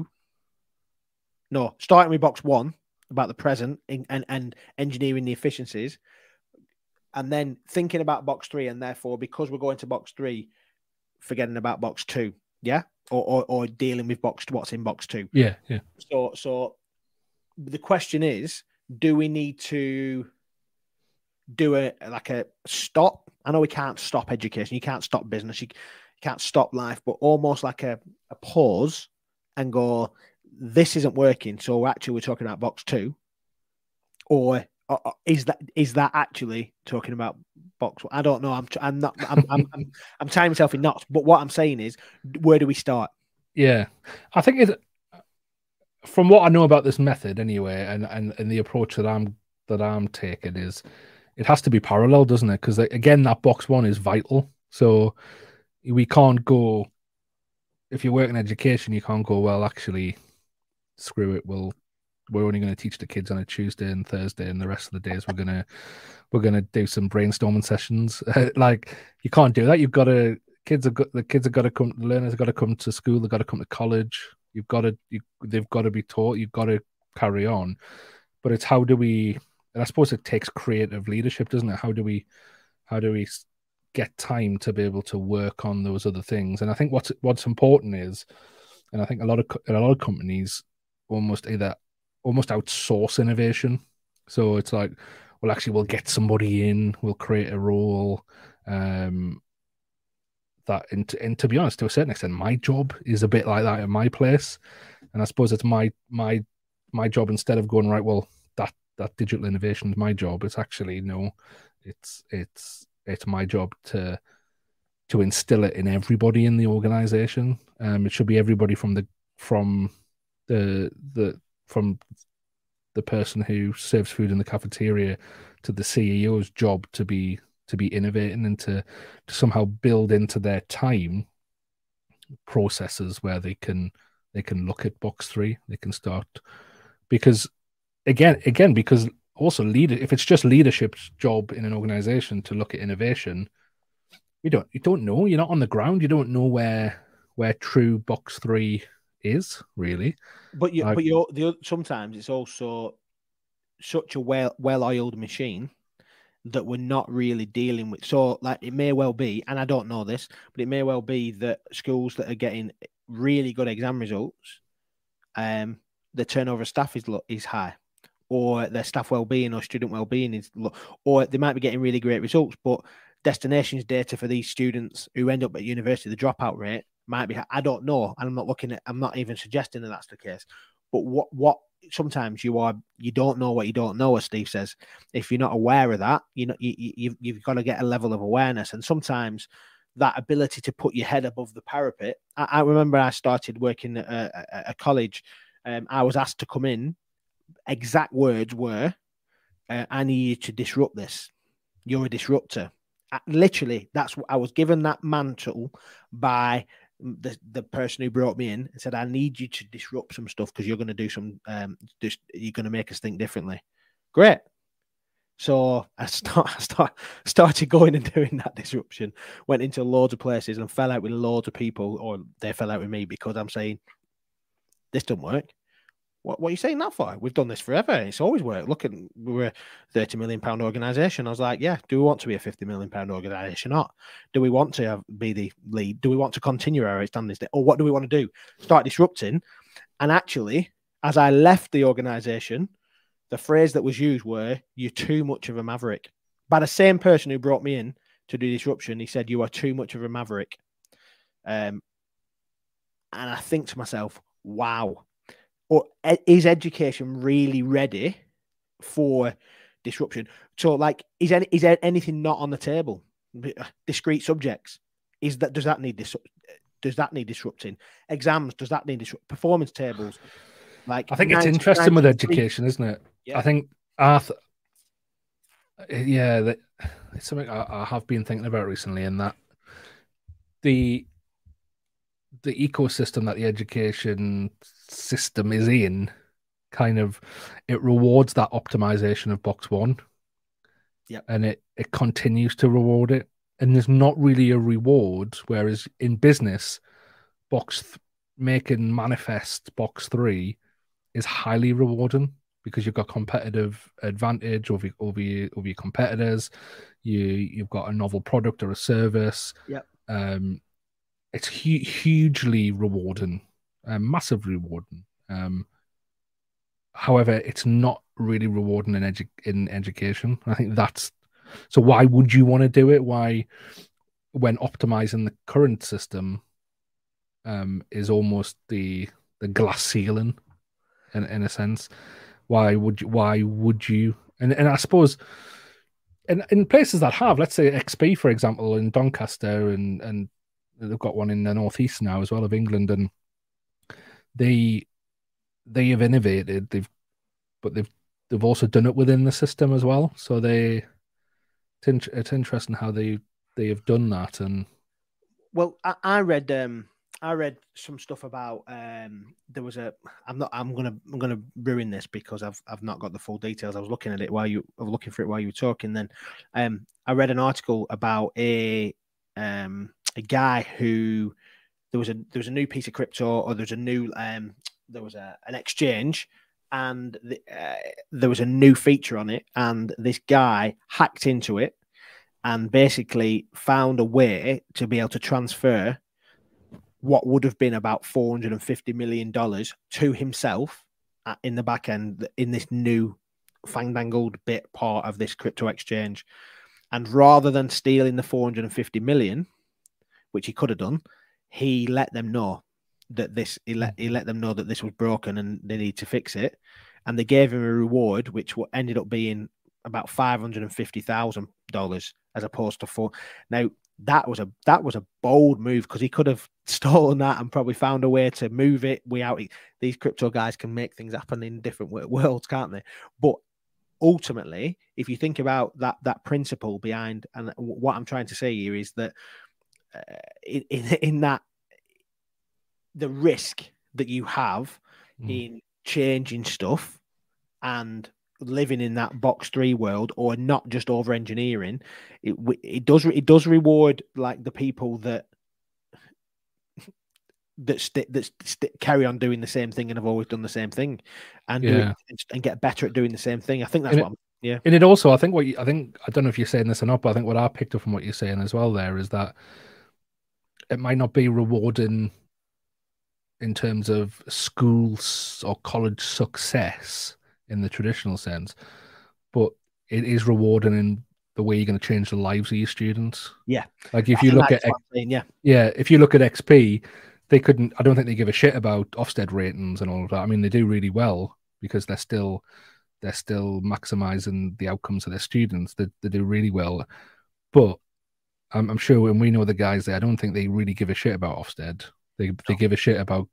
No, starting with box 1 about the present and engineering the efficiencies, and then thinking about box 3, and therefore because we're going to box 3, forgetting about box 2, yeah, or dealing with what's in box 2. Yeah. So the question is, do we need to do a stop? I know we can't stop education. You can't stop business. You can't stop life, but almost like a pause and go, this isn't working. So actually we're talking about box 2, or is that actually talking about box 1? I don't know. I'm tying myself in knots, but what I'm saying is, where do we start? Yeah, I think it, from what I know about this method anyway, and the approach that I'm taking is, it has to be parallel, doesn't it? Because again, that box 1 is vital. So we can't go, if you work in education, you can't go, well, actually, screw it. We're only going to teach the kids on a Tuesday and Thursday, and the rest of the days we're gonna do some brainstorming sessions. Like, you can't do that. You've got to, the kids have got to come. The learners have got to come to school. They've got to come to college. They've got to be taught. You've got to carry on. But it's how do we? And I suppose it takes creative leadership, doesn't it? How do we get time to be able to work on those other things? And I think what's important is, and I think a lot of companies almost outsource innovation. So it's like, well, actually, we'll get somebody in, we'll create a role. And to be honest, to a certain extent, my job is a bit like that in my place. And I suppose it's my job, instead of going, right, well, that digital innovation is my job. It's actually, no, it's my job to instill it in everybody in the organization. It should be everybody from the person who serves food in the cafeteria to the CEO's job to be innovating and to somehow build into their time processes where they can look at box 3. They can start, because because also if it's just leadership's job in an organization to look at innovation, you don't know. You're not on the ground. You don't know where true box 3 is, really. But sometimes it's also such a well-oiled machine that we're not really dealing with. So, like, it may well be, and I don't know this, but it may well be that schools that are getting really good exam results, the turnover of staff is high, or their staff well-being or student well-being is low, or they might be getting really great results, but destinations data for these students who end up at university, the dropout rate might be, I don't know, and I'm not even suggesting that that's the case. But what sometimes you don't know what you don't know, as Steve says. If you're not aware of that, you've got to get a level of awareness, and sometimes that ability to put your head above the parapet. I remember I started working at a college. I was asked to come in. Exact words were, "I need you to disrupt this. You're a disruptor." Literally, that's what I was given that mantle by the person who brought me in and said, I need you to disrupt some stuff because you're going to do some, you're going to make us think differently. Great. So I started going and doing that disruption, went into loads of places and fell out with loads of people, or they fell out with me because I'm saying, this doesn't work. What are you saying that for? We've done this forever. It's always worked. Look, we were a £30 million organisation. I was like, yeah, do we want to be a £50 million organisation or not? Do we want to be the lead? Do we want to continue our standards? Or what do we want to do? Start disrupting. And actually, as I left the organisation, the phrase that was used were, you're too much of a maverick. By the same person who brought me in to do disruption, he said, you are too much of a maverick. And I think to myself, wow. Or is education really ready for disruption? So, like, is there anything not on the table? Discrete subjects, does that need disrupting? Exams, does that need performance tables? Like, I think it's interesting with education, isn't it? Yeah. I think it's something I have been thinking about recently, in that the ecosystem that the education system is in, kind of, it rewards that optimization of box one. Yeah. And it continues to reward it. And there's not really a reward, whereas in business, making manifest box 3 is highly rewarding, because you've got competitive advantage over your competitors. You've got a novel product or a service. Yeah. It's hugely rewarding, massively rewarding. However, it's not really rewarding in education. I think that's so. Why would you want to do it? Why, when optimizing the current system, is almost the glass ceiling, in a sense. Why would you? And I suppose, in places that have, let's say XP, for example, in Doncaster, and they've got one in the northeast now as well of England, and they have innovated. They've also done it within the system as well. So it's interesting how they have done that. And well, I read some stuff about there was a I'm gonna ruin this because I've not got the full details. I was looking at it while you were talking. Then I read an article about a guy who there was a new piece of crypto, or there's a new there was an exchange, and there was a new feature on it, and this guy hacked into it and basically found a way to be able to transfer what would have been about $450 million to himself in the back end in this new fandangled bit part of this crypto exchange. And rather than stealing the 450 million, which he could have done, he let them know that he let them know that this was broken and they need to fix it. And they gave him a reward, which ended up being about $550,000 as opposed to $4. Now, that was a bold move, because he could have stolen that and probably found a way to move it without it. These crypto guys can make things happen in different worlds, can't they? But ultimately, if you think about that principle behind, and what I'm trying to say here is that in that, the risk that you have in changing stuff and living in that box 3 world, or not just over engineering, it does reward like the people that carry on doing the same thing and have always done the same thing, and and get better at doing the same thing. I think that's yeah. And it also, I think I don't know if you're saying this or not, but I think what I picked up from what you're saying as well there is that it might not be rewarding in terms of schools or college success in the traditional sense, but it is rewarding in the way you're going to change the lives of your students. Yeah. Like if you look at if you look at XP, I don't think they give a shit about Ofsted ratings and all of that. I mean, they do really well because they're still maximizing the outcomes of their students. They do really well. But I'm sure when we know the guys there, I don't think they really give a shit about Ofsted. They give a shit about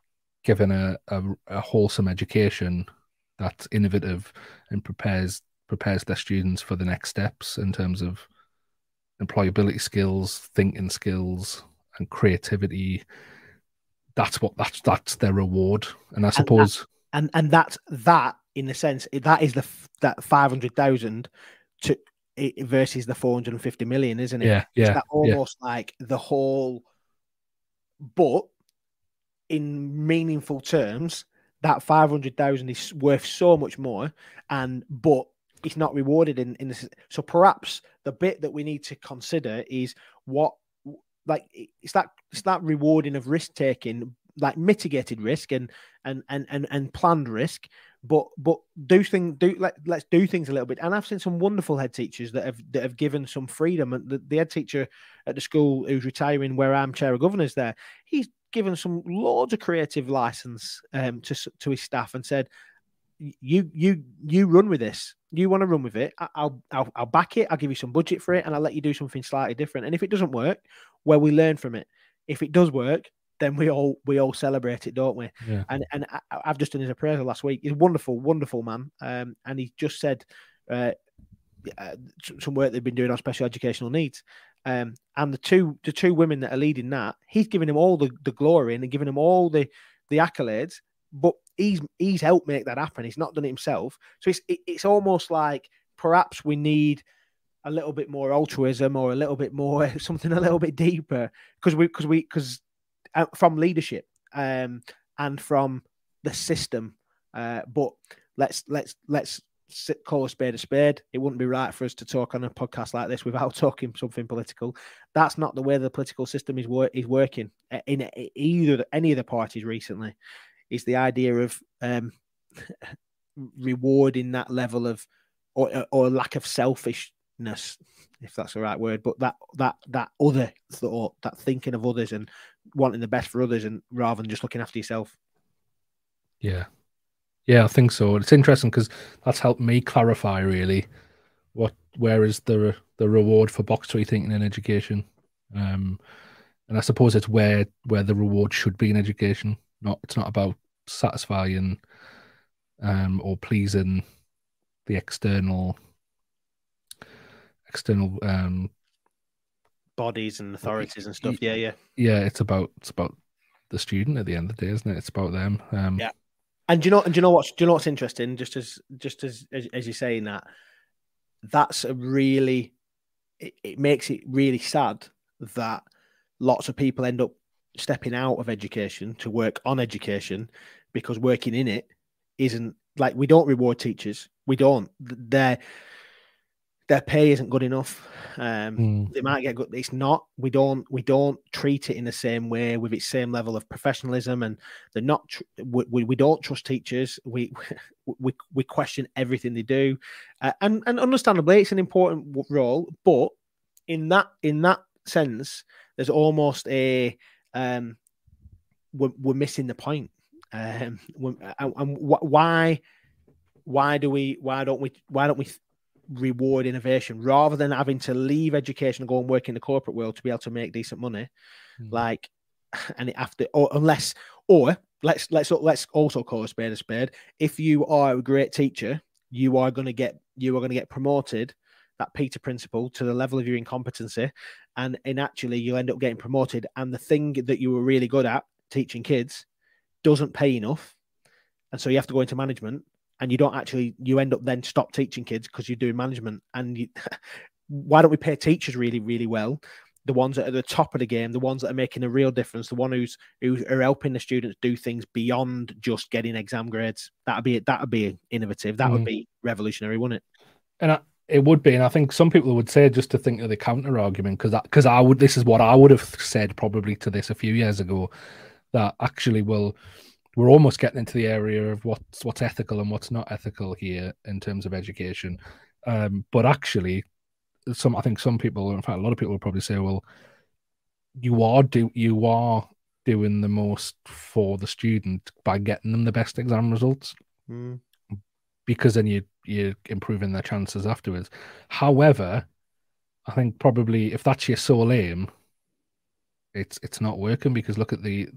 giving a wholesome education that's innovative and prepares prepares their students for the next steps in terms of employability skills, thinking skills, and creativity. That's their reward. And I suppose, and that's that in the sense that is that 500,000 to versus the 450 million, isn't it? Yeah, It's that almost like the whole, but in meaningful terms, that 500,000 is worth so much more, but it's not rewarded in this. So perhaps the bit that we need to consider is it's that rewarding of risk taking, like mitigated risk and planned risk, but let's do things a little bit. And I've seen some wonderful head teachers that have given some freedom. And the head teacher at the school who's retiring, where I'm chair of governors there, he's given some loads of creative license to his staff and said, you run with this. You want to run with it? I'll back it. I'll give you some budget for it, and I'll let you do something slightly different. And if it doesn't work, well, we learn from it. If it does work, then we all celebrate it, don't we? Yeah. And I've just done his appraisal last week. He's a wonderful, wonderful man. And he just said some work they've been doing on special educational needs. And the two women that are leading that, he's giving them all the glory and giving them all the accolades. But he's helped make that happen. He's not done it himself. So it's almost like perhaps we need a little bit more altruism or a little bit more something a little bit deeper because from leadership and from the system. But let's call a spade a spade. It wouldn't be right for us to talk on a podcast like this without talking something political. That's not the way the political system is working in any of the parties recently. Is the idea of rewarding that level of or lack of selfishness, if that's the right word, but that other thought, that thinking of others and wanting the best for others, and rather than just looking after yourself. Yeah, I think so. It's interesting because that's helped me clarify really where is the reward for box tree thinking in education, and I suppose it's where the reward should be in education. It's not about satisfying or pleasing the external bodies and authorities and stuff. Yeah. It's about the student at the end of the day, isn't it? It's about them. Yeah. And do you know what's interesting? Just as you're saying that, that's it makes it really sad that lots of people end up stepping out of education to work on education because working in it isn't like, we don't reward teachers. We don't. Their pay isn't good enough. They might get good. It's not. We don't treat it in the same way with its same level of professionalism, and they're not. We don't trust teachers. We question everything they do, and understandably, it's an important role. But in that sense, there's almost a we're missing the point. And why don't we reward innovation rather than having to leave education and go and work in the corporate world to be able to make decent money? Like, and it after or unless or let's also call a spade. If you are a great teacher, you are going to get promoted, that Peter principle, to the level of your incompetency, and actually you'll end up getting promoted, and the thing that you were really good at, teaching kids, doesn't pay enough, and so you have to go into management, and you end up then stop teaching kids because you're doing management. And why don't we pay teachers really, really well, the ones that are at the top of the game, the ones that are making a real difference, the one who are helping the students do things beyond just getting exam grades? That'd be innovative. That would be revolutionary, wouldn't it? And it would be, and I think some people would say, just to think of the counter argument, because this is what I would have said probably to this a few years ago, that actually, well, we're almost getting into the area of what's ethical and what's not ethical here in terms of education. But actually, I think some people, in fact, a lot of people will probably say, well, you are doing the most for the student by getting them the best exam results, because then you're improving their chances afterwards. However, I think probably if that's your sole aim, it's not working, because look at the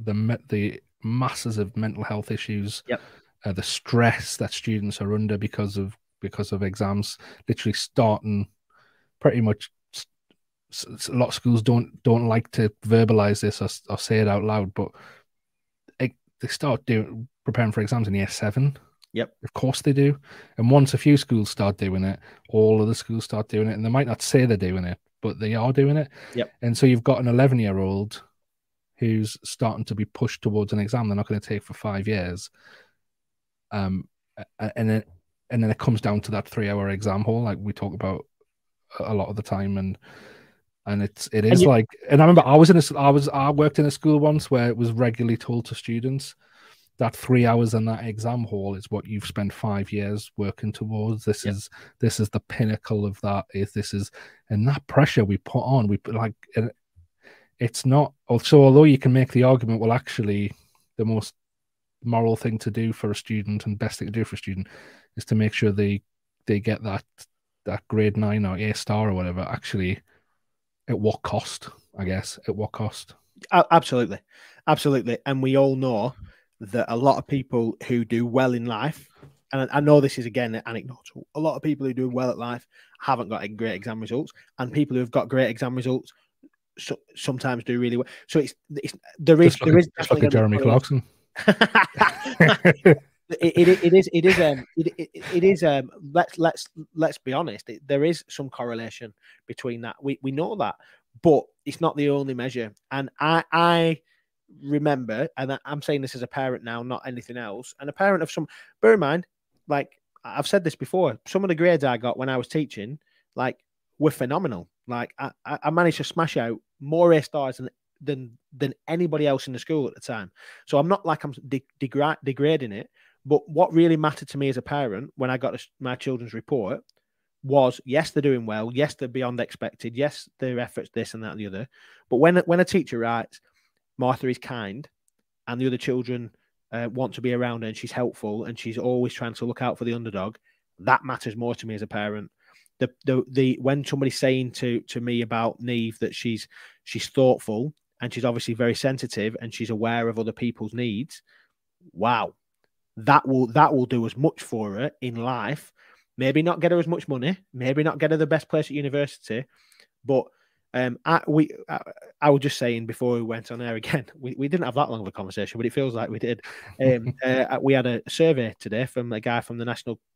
masses of mental health issues, the stress that students are under because of because of exams literally starting pretty much. A lot of schools don't like to verbalize this or say it out loud, but they start preparing for exams in year 7. Yep. Of course they do. And once a few schools start doing it, all of the schools start doing it. And they might not say they're doing it, but they are doing it. Yep. And so you've got an 11-year-old who's starting to be pushed towards an exam they're not going to take for 5 years. And then it comes down to that 3-hour exam hall, like we talk about a lot of the time. And it is like, and I remember I worked in a school once where it was regularly told to students that 3 hours in that exam hall is what you've spent 5 years working towards. This is the pinnacle of that. And that pressure we put on, it's not. So although you can make the argument, well, actually, the most moral thing to do for a student and best thing to do for a student is to make sure they get that grade 9 or A star or whatever. Actually, at what cost? I guess at what cost? Absolutely, and we all know that a lot of people who do well in life, and I know this is again anecdotal, a lot of people who do well at life haven't got great exam results, and people who have got great exam results sometimes do really well. So there is just like Jeremy Clarkson. It is. Let's be honest. There is some correlation between that. We know that, but it's not the only measure. And I remember, and I'm saying this as a parent now, not anything else. And a parent of some. Bear in mind, like I've said this before, some of the grades I got when I was teaching, like, were phenomenal. Like I managed to smash out more A stars than anybody else in the school at the time. So I'm not like I'm degrading it. But what really mattered to me as a parent when I got my children's report was, yes, they're doing well. Yes, they're beyond expected. Yes, their efforts, this and that and the other. But when a teacher writes, Martha is kind, and the other children want to be around her, and she's helpful, and she's always trying to look out for the underdog, that matters more to me as a parent. The when somebody's saying to me about Neve that she's thoughtful and she's obviously very sensitive and she's aware of other people's needs, wow. That will do as much for her in life. Maybe not get her as much money, maybe not get her the best place at university, but I was just saying before we went on air again, we didn't have that long of a conversation, but it feels like we did. We had a survey today from a guy from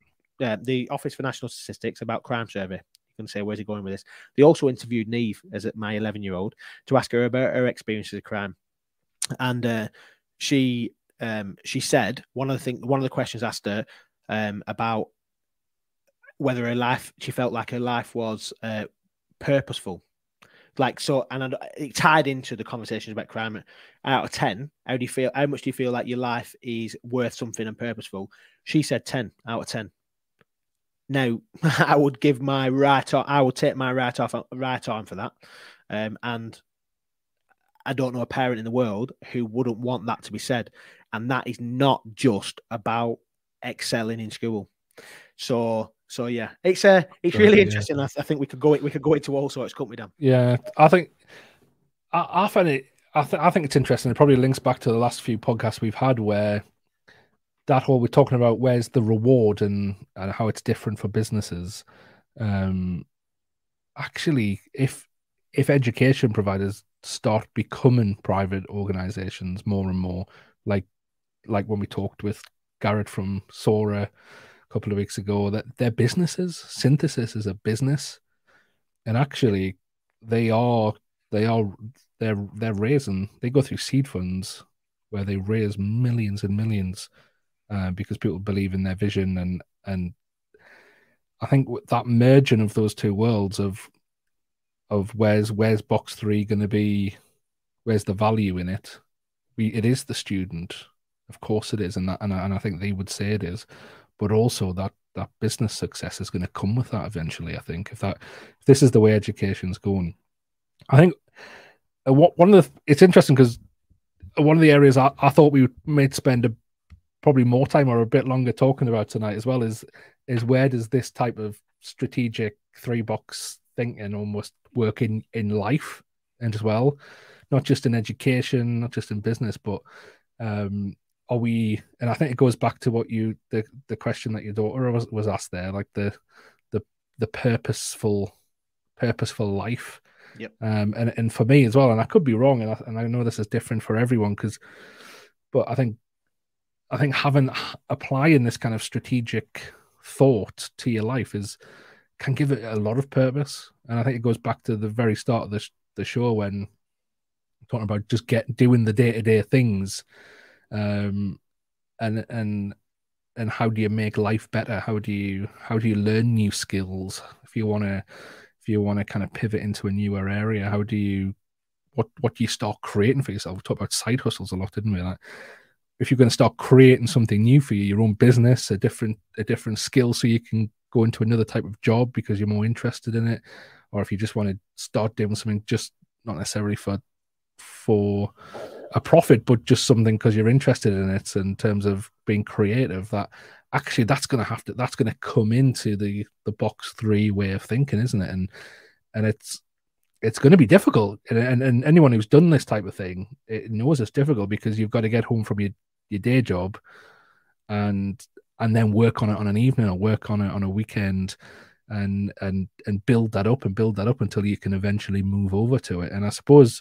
the Office for National Statistics about crime survey. You can say, where's he going with this? They also interviewed Neve, as my 11-year-old, to ask her about her experiences of crime, and she said one of the questions asked her about whether she felt like her life was purposeful. Like, so, and it tied into the conversations about crime. Out of 10, how much do you feel like your life is worth something and purposeful? She said 10 out of 10. Now, I would give my I would take my right arm for that. And I don't know a parent in the world who wouldn't want that to be said. And that is not just about excelling in school. So yeah, it's really interesting. Yeah. I think we could go into all sorts, couldn't we, Dan? Yeah, I think I find it. I think it's interesting. It probably links back to the last few podcasts we've had, where that whole we're talking about where's the reward and how it's different for businesses. Actually, if education providers start becoming private organizations more and more, like when we talked with Garrett from Sora a couple of weeks ago, that they're businesses. Synthesis is a business, and actually they're raising. They go through seed funds where they raise millions and millions because people believe in their vision, and I think that merging of those two worlds of where's box 3 going to be, where's the value in it? It is the student, of course it is, and I think they would say it is, but also that business success is going to come with that eventually. I think if this is the way education's going, I think it's interesting because one of the areas I thought we might spend probably more time or a bit longer talking about tonight as well is where does this type of strategic 3-box thinking almost work in life and as well, not just in education, not just in business, but are we? And I think it goes back to what the question that your daughter was asked there, like the purposeful life. Yep. And for me as well, and I could be wrong, and I know this is different for everyone, but I think applying this kind of strategic thought to your life can give it a lot of purpose. And I think it goes back to the very start of the show when talking about just doing the day-to-day things, and how do you make life better? How do you learn new skills? If you want to kind of pivot into a newer area, how do you what do you start creating for yourself? We talked about side hustles a lot, didn't we? Like, if you're going to start creating something new for you, your own business, a different skill, so you can go into another type of job because you're more interested in it, or if you just want to start doing something, just not necessarily for a profit, but just something because you're interested in it, in terms of being creative, that actually that's going to come into the box 3 way of thinking, isn't it? And it's going to be difficult, and anyone who's done this type of thing, it knows it's difficult, because you've got to get home from your day job and then work on it on an evening, or work on it on a weekend, and build that up until you can eventually move over to it. And I suppose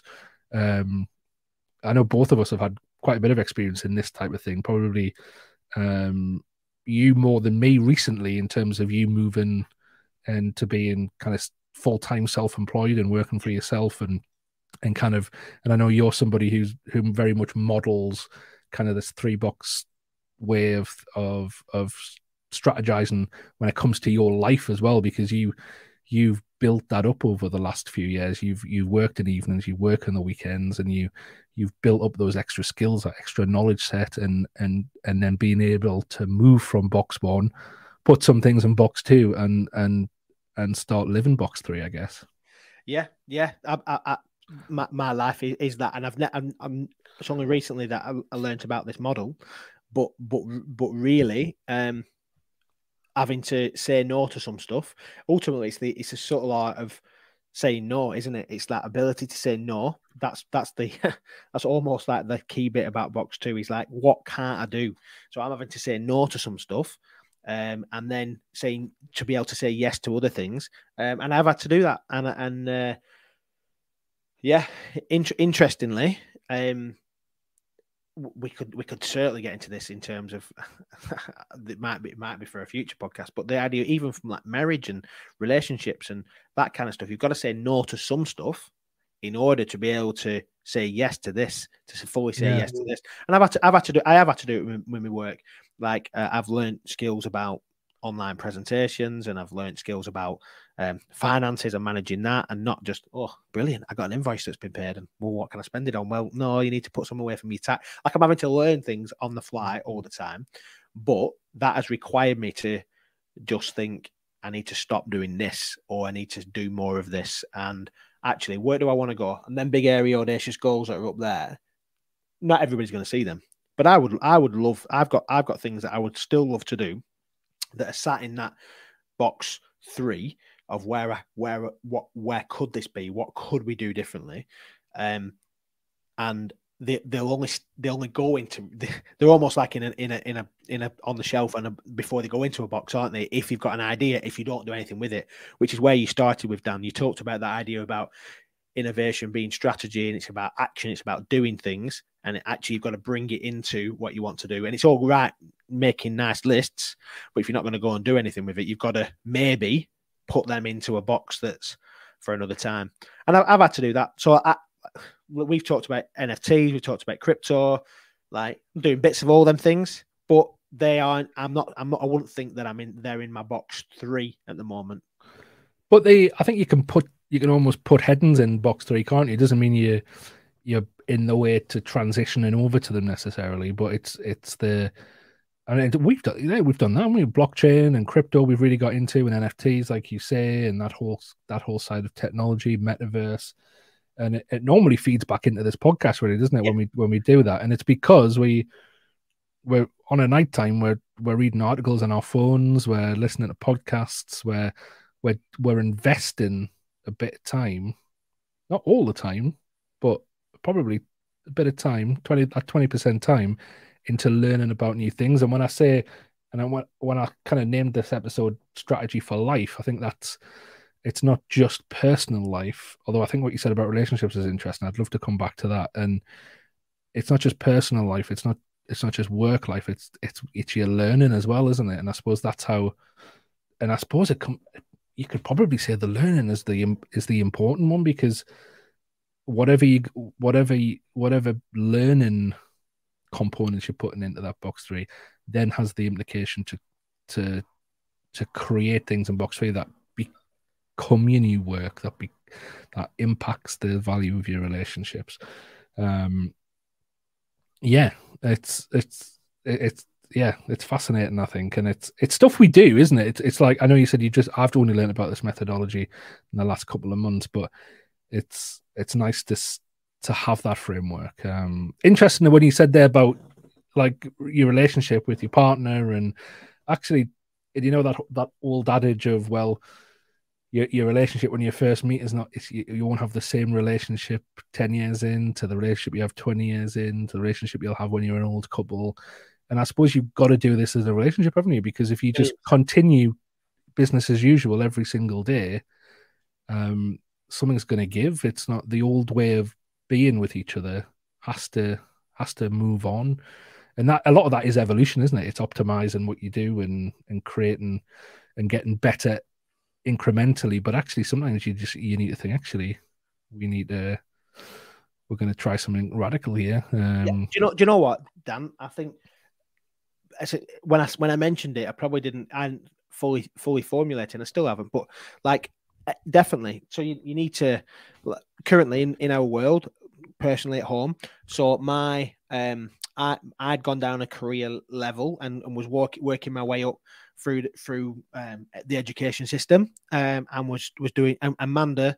I know both of us have had quite a bit of experience in this type of thing, probably you more than me recently, in terms of you moving and to being kind of full-time self-employed and working for yourself, and I know you're somebody who very much models kind of this 3-box way of strategizing when it comes to your life as well, because you've built that up over the last few years. You've worked in evenings, you work on the weekends, and you've built up those extra skills, that extra knowledge set, and then being able to move from box 1, put some things in box 2, and start living box 3, I guess. Yeah. My life is that, and I'm it's only recently that I learned about this model, but really, having to say no to some stuff. Ultimately, it's a sort of art of saying no, isn't it? It's that ability to say no. That's the that's almost like the key bit about box 2. Is like, what can't I do? So I'm having to say no to some stuff, and then to be able to say yes to other things. And I've had to do that. And interestingly, we could certainly get into this in terms of it might be for a future podcast, but the idea, even from like marriage and relationships and that kind of stuff, you've got to say no to some stuff in order to be able to say yes to this, to fully say yes to this. And I have had to do it with my work. Like I've learned skills about online presentations, and I've learned skills about finances and managing that, and not just, oh, brilliant, I got an invoice that's been paid, and well, what can I spend it on? Well, no, you need to put some away from your tax. Like, I'm having to learn things on the fly all the time, but that has required me to just think, I need to stop doing this, or I need to do more of this, and actually, where do I want to go? And then big, airy, audacious goals that are up there, not everybody's going to see them, but I would love. I've got things that I would still love to do that are sat in that box 3 of where could this be? What could we do differently? And they'll only go into, they're almost like in a on the shelf, and before they go into a box, aren't they? If you've got an idea, if you don't do anything with it, which is where you started with, Dan. You talked about that idea about innovation being strategy, and it's about action, it's about doing things, and actually you've got to bring it into what you want to do. And it's all right making nice lists, but if you're not going to go and do anything with it, you've got to maybe put them into a box that's for another time. And I've had to do that. So we've talked about NFTs, we've talked about crypto, like I'm doing bits of all them things, but they aren't. I wouldn't think that they're in my box 3 at the moment. But I think you can almost put headings in box 3, can't you? It doesn't mean you're in the way to transitioning over to them necessarily, but it's the. I mean, we've done that. We've blockchain and crypto. We've really got into, and NFTs, like you say, and that whole side of technology, metaverse, and it normally feeds back into this podcast, really, doesn't it? Yeah. When we do that, and it's because we're on a night time. We're reading articles on our phones. We're listening to podcasts. We're investing a bit of time, not all the time, but probably a bit of time, 20% time, into learning about new things. And when I say, and when I kind of named this episode "Strategy for Life," I think it's not just personal life. Although I think what you said about relationships is interesting. I'd love to come back to that. And it's not just personal life. It's not just work life. It's your learning as well, isn't it? And I suppose that's how. And I suppose you could probably say the learning is the important one, because whatever learning components you're putting into that box three then has the implication to create things in box three that become your new work, that impacts the value of your relationships. Yeah, it's fascinating, I think, and it's stuff we do, isn't it? It's like, I know you said I've only learned about this methodology in the last couple of months, but it's nice to have that framework. Interesting when you said there about like your relationship with your partner, and actually, you know, that old adage of, well, your relationship when you first meet is not, you won't have the same relationship 10 years in to the relationship you have 20 years in to the relationship you'll have when you're an old couple. And I suppose you've got to do this as a relationship, haven't you? Because if you just continue business as usual every single day, something's going to give. It's not, the old way of being with each other has to move on. And that, a lot of that is evolution, isn't it? It's optimizing what you do and creating and getting better incrementally. But actually, sometimes you need to think, actually, we're going to try something radical here. Do you know what, Dan? I think when I mentioned it, I probably didn't fully formulate, and I still haven't. But like, definitely. So you need to, currently in our world, personally at home. So my I'd gone down a career level and was working my way up through the education system, and was doing. Amanda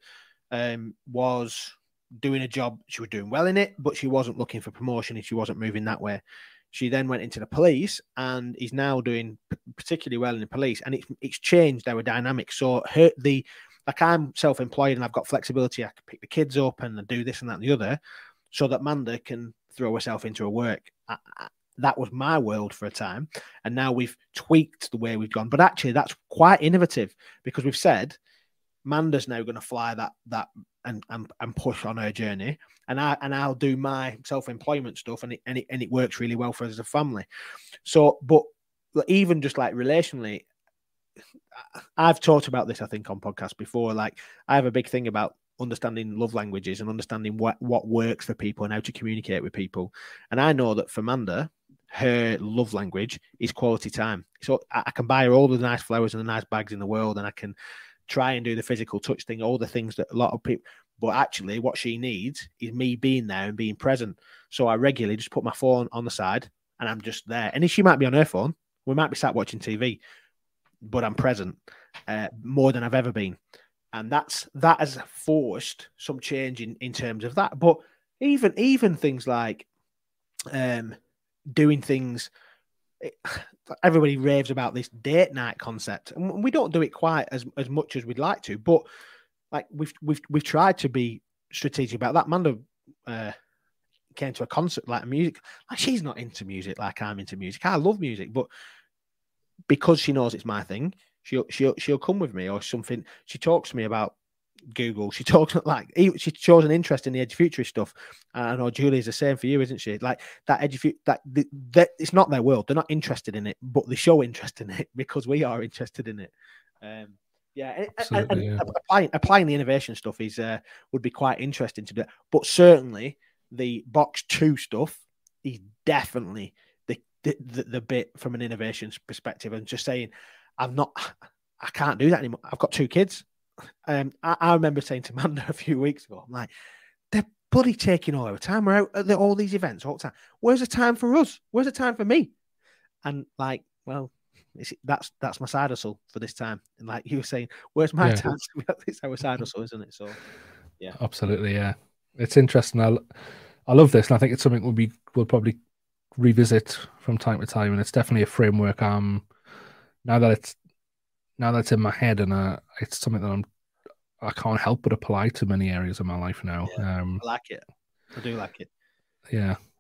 was doing a job. She was doing well in it, but she wasn't looking for promotion and she wasn't moving that way. She then went into the police and is now doing particularly well in the police, and it's changed our dynamic. So like, I'm self-employed and I've got flexibility. I can pick the kids up and do this and that and the other, so that Amanda can throw herself into her work. That was my world for a time, and now we've tweaked the way we've gone. But actually, that's quite innovative, because we've said Amanda's now going to fly that and push on her journey, and I'll do my self-employment stuff, and it works really well for us as a family. So, but even just like relationally, I've talked about this, I think, on podcasts before. Like, I have a big thing about understanding love languages and understanding what works for people and how to communicate with people. And I know that for Amanda, her love language is quality time. So I can buy her all the nice flowers and the nice bags in the world, and I can try and do the physical touch thing, all the things that a lot of people, but actually what she needs is me being there and being present. So I regularly just put my phone on the side and I'm just there. And if she might be on her phone, we might be sat watching TV, but I'm present more than I've ever been. And that has forced some change in terms of that. But even things like doing things, everybody raves about this date night concept, and we don't do it quite as much as we'd like to. But like, we've tried to be strategic about that. Amanda came to a concert, like music. Like, she's not into music like I'm into music. I love music, but because she knows it's my thing, she'll come with me or something. She talks to me about Google. She talks, like, she shows an interest in the EduFuturist stuff. I know Julie's the same for you, isn't she? Like, that that it's not their world. They're not interested in it, but they show interest in it because we are interested in it. And applying the innovation stuff is would be quite interesting to do. But certainly the box 2 stuff is definitely the bit from an innovation perspective, and just saying, I can't do that anymore. I've got 2 kids. I remember saying to Amanda a few weeks ago, I'm like, they're bloody taking all our time. We're out at all these events all the time. Where's the time for us? Where's the time for me? And like, well, that's my side hustle for this time. And like you were saying, where's my time? It's our side hustle, isn't it? So, yeah, absolutely, yeah. It's interesting. I love this, and I think it's something we'll probably revisit from time to time. And it's definitely a framework. Now that it's in my head, and it's something that I can't help but apply to many areas of my life now. Yeah, I like it. I do like it. Yeah,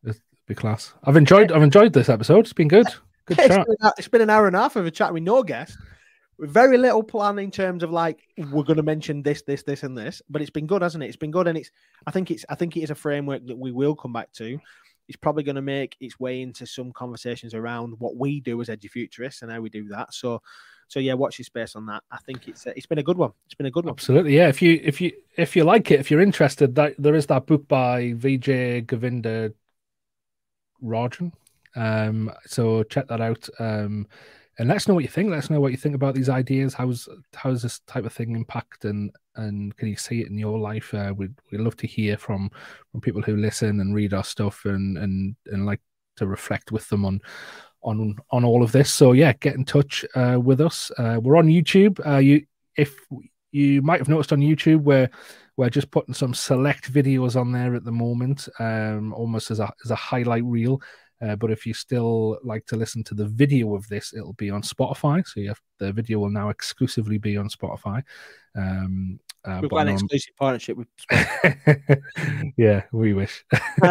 Be class. I've enjoyed this episode. It's been good. Good chat. It's been an hour and a half of a chat with no guest. With very little plan in terms of like we're going to mention this, and this, but it's been good, hasn't it? It's been good, and I think it is a framework that we will come back to. It's probably going to make its way into some conversations around what we do as edufuturists and how we do that. So yeah, watch your space on that. I think it's been a good one. It's been a good one. Absolutely, yeah. If you like it, if you're interested, there is that book by Vijay Govinda Rajan. So check that out. And let us know what you think. Let us know what you think about these ideas. How's this type of thing impact and can you see it in your life? We'd love to hear from people who listen and read our stuff and like to reflect with them on all of this. So yeah, get in touch with us. We're on YouTube. If you might have noticed on YouTube we're just putting some select videos on there at the moment, almost as a highlight reel. But if you still like to listen to the video of this, it'll be on Spotify. So the video will now exclusively be on Spotify. We've got an exclusive partnership with Spotify. Yeah, we wish.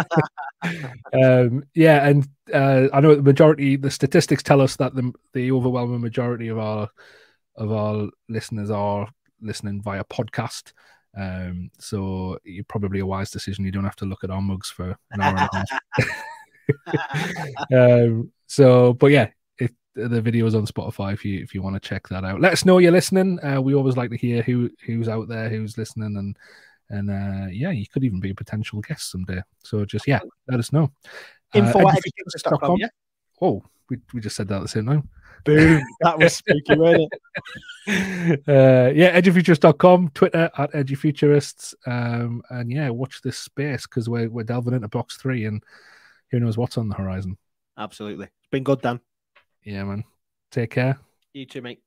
Yeah, and I know the statistics tell us that the overwhelming majority of our listeners are listening via podcast. So you're probably a wise decision. You don't have to look at our mugs for an hour and a half. But yeah, the video is on Spotify if you want to check that out. Let us know you're listening. We always like to hear who's out there, who's listening, and yeah, you could even be a potential guest someday. So just let us know. Info@edufuturists.com. Yeah. Oh, we just said that at the same time. Boom! That was spooky, wasn't it? Yeah, edufuturists.com, Twitter @edufuturists, and yeah, watch this space because we're delving into box 3 and who knows what's on the horizon. Absolutely. It's been good, Dan. Yeah, man. Take care. You too, mate.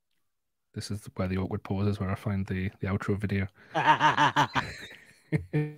This is where the awkward pause is, where I find the outro video.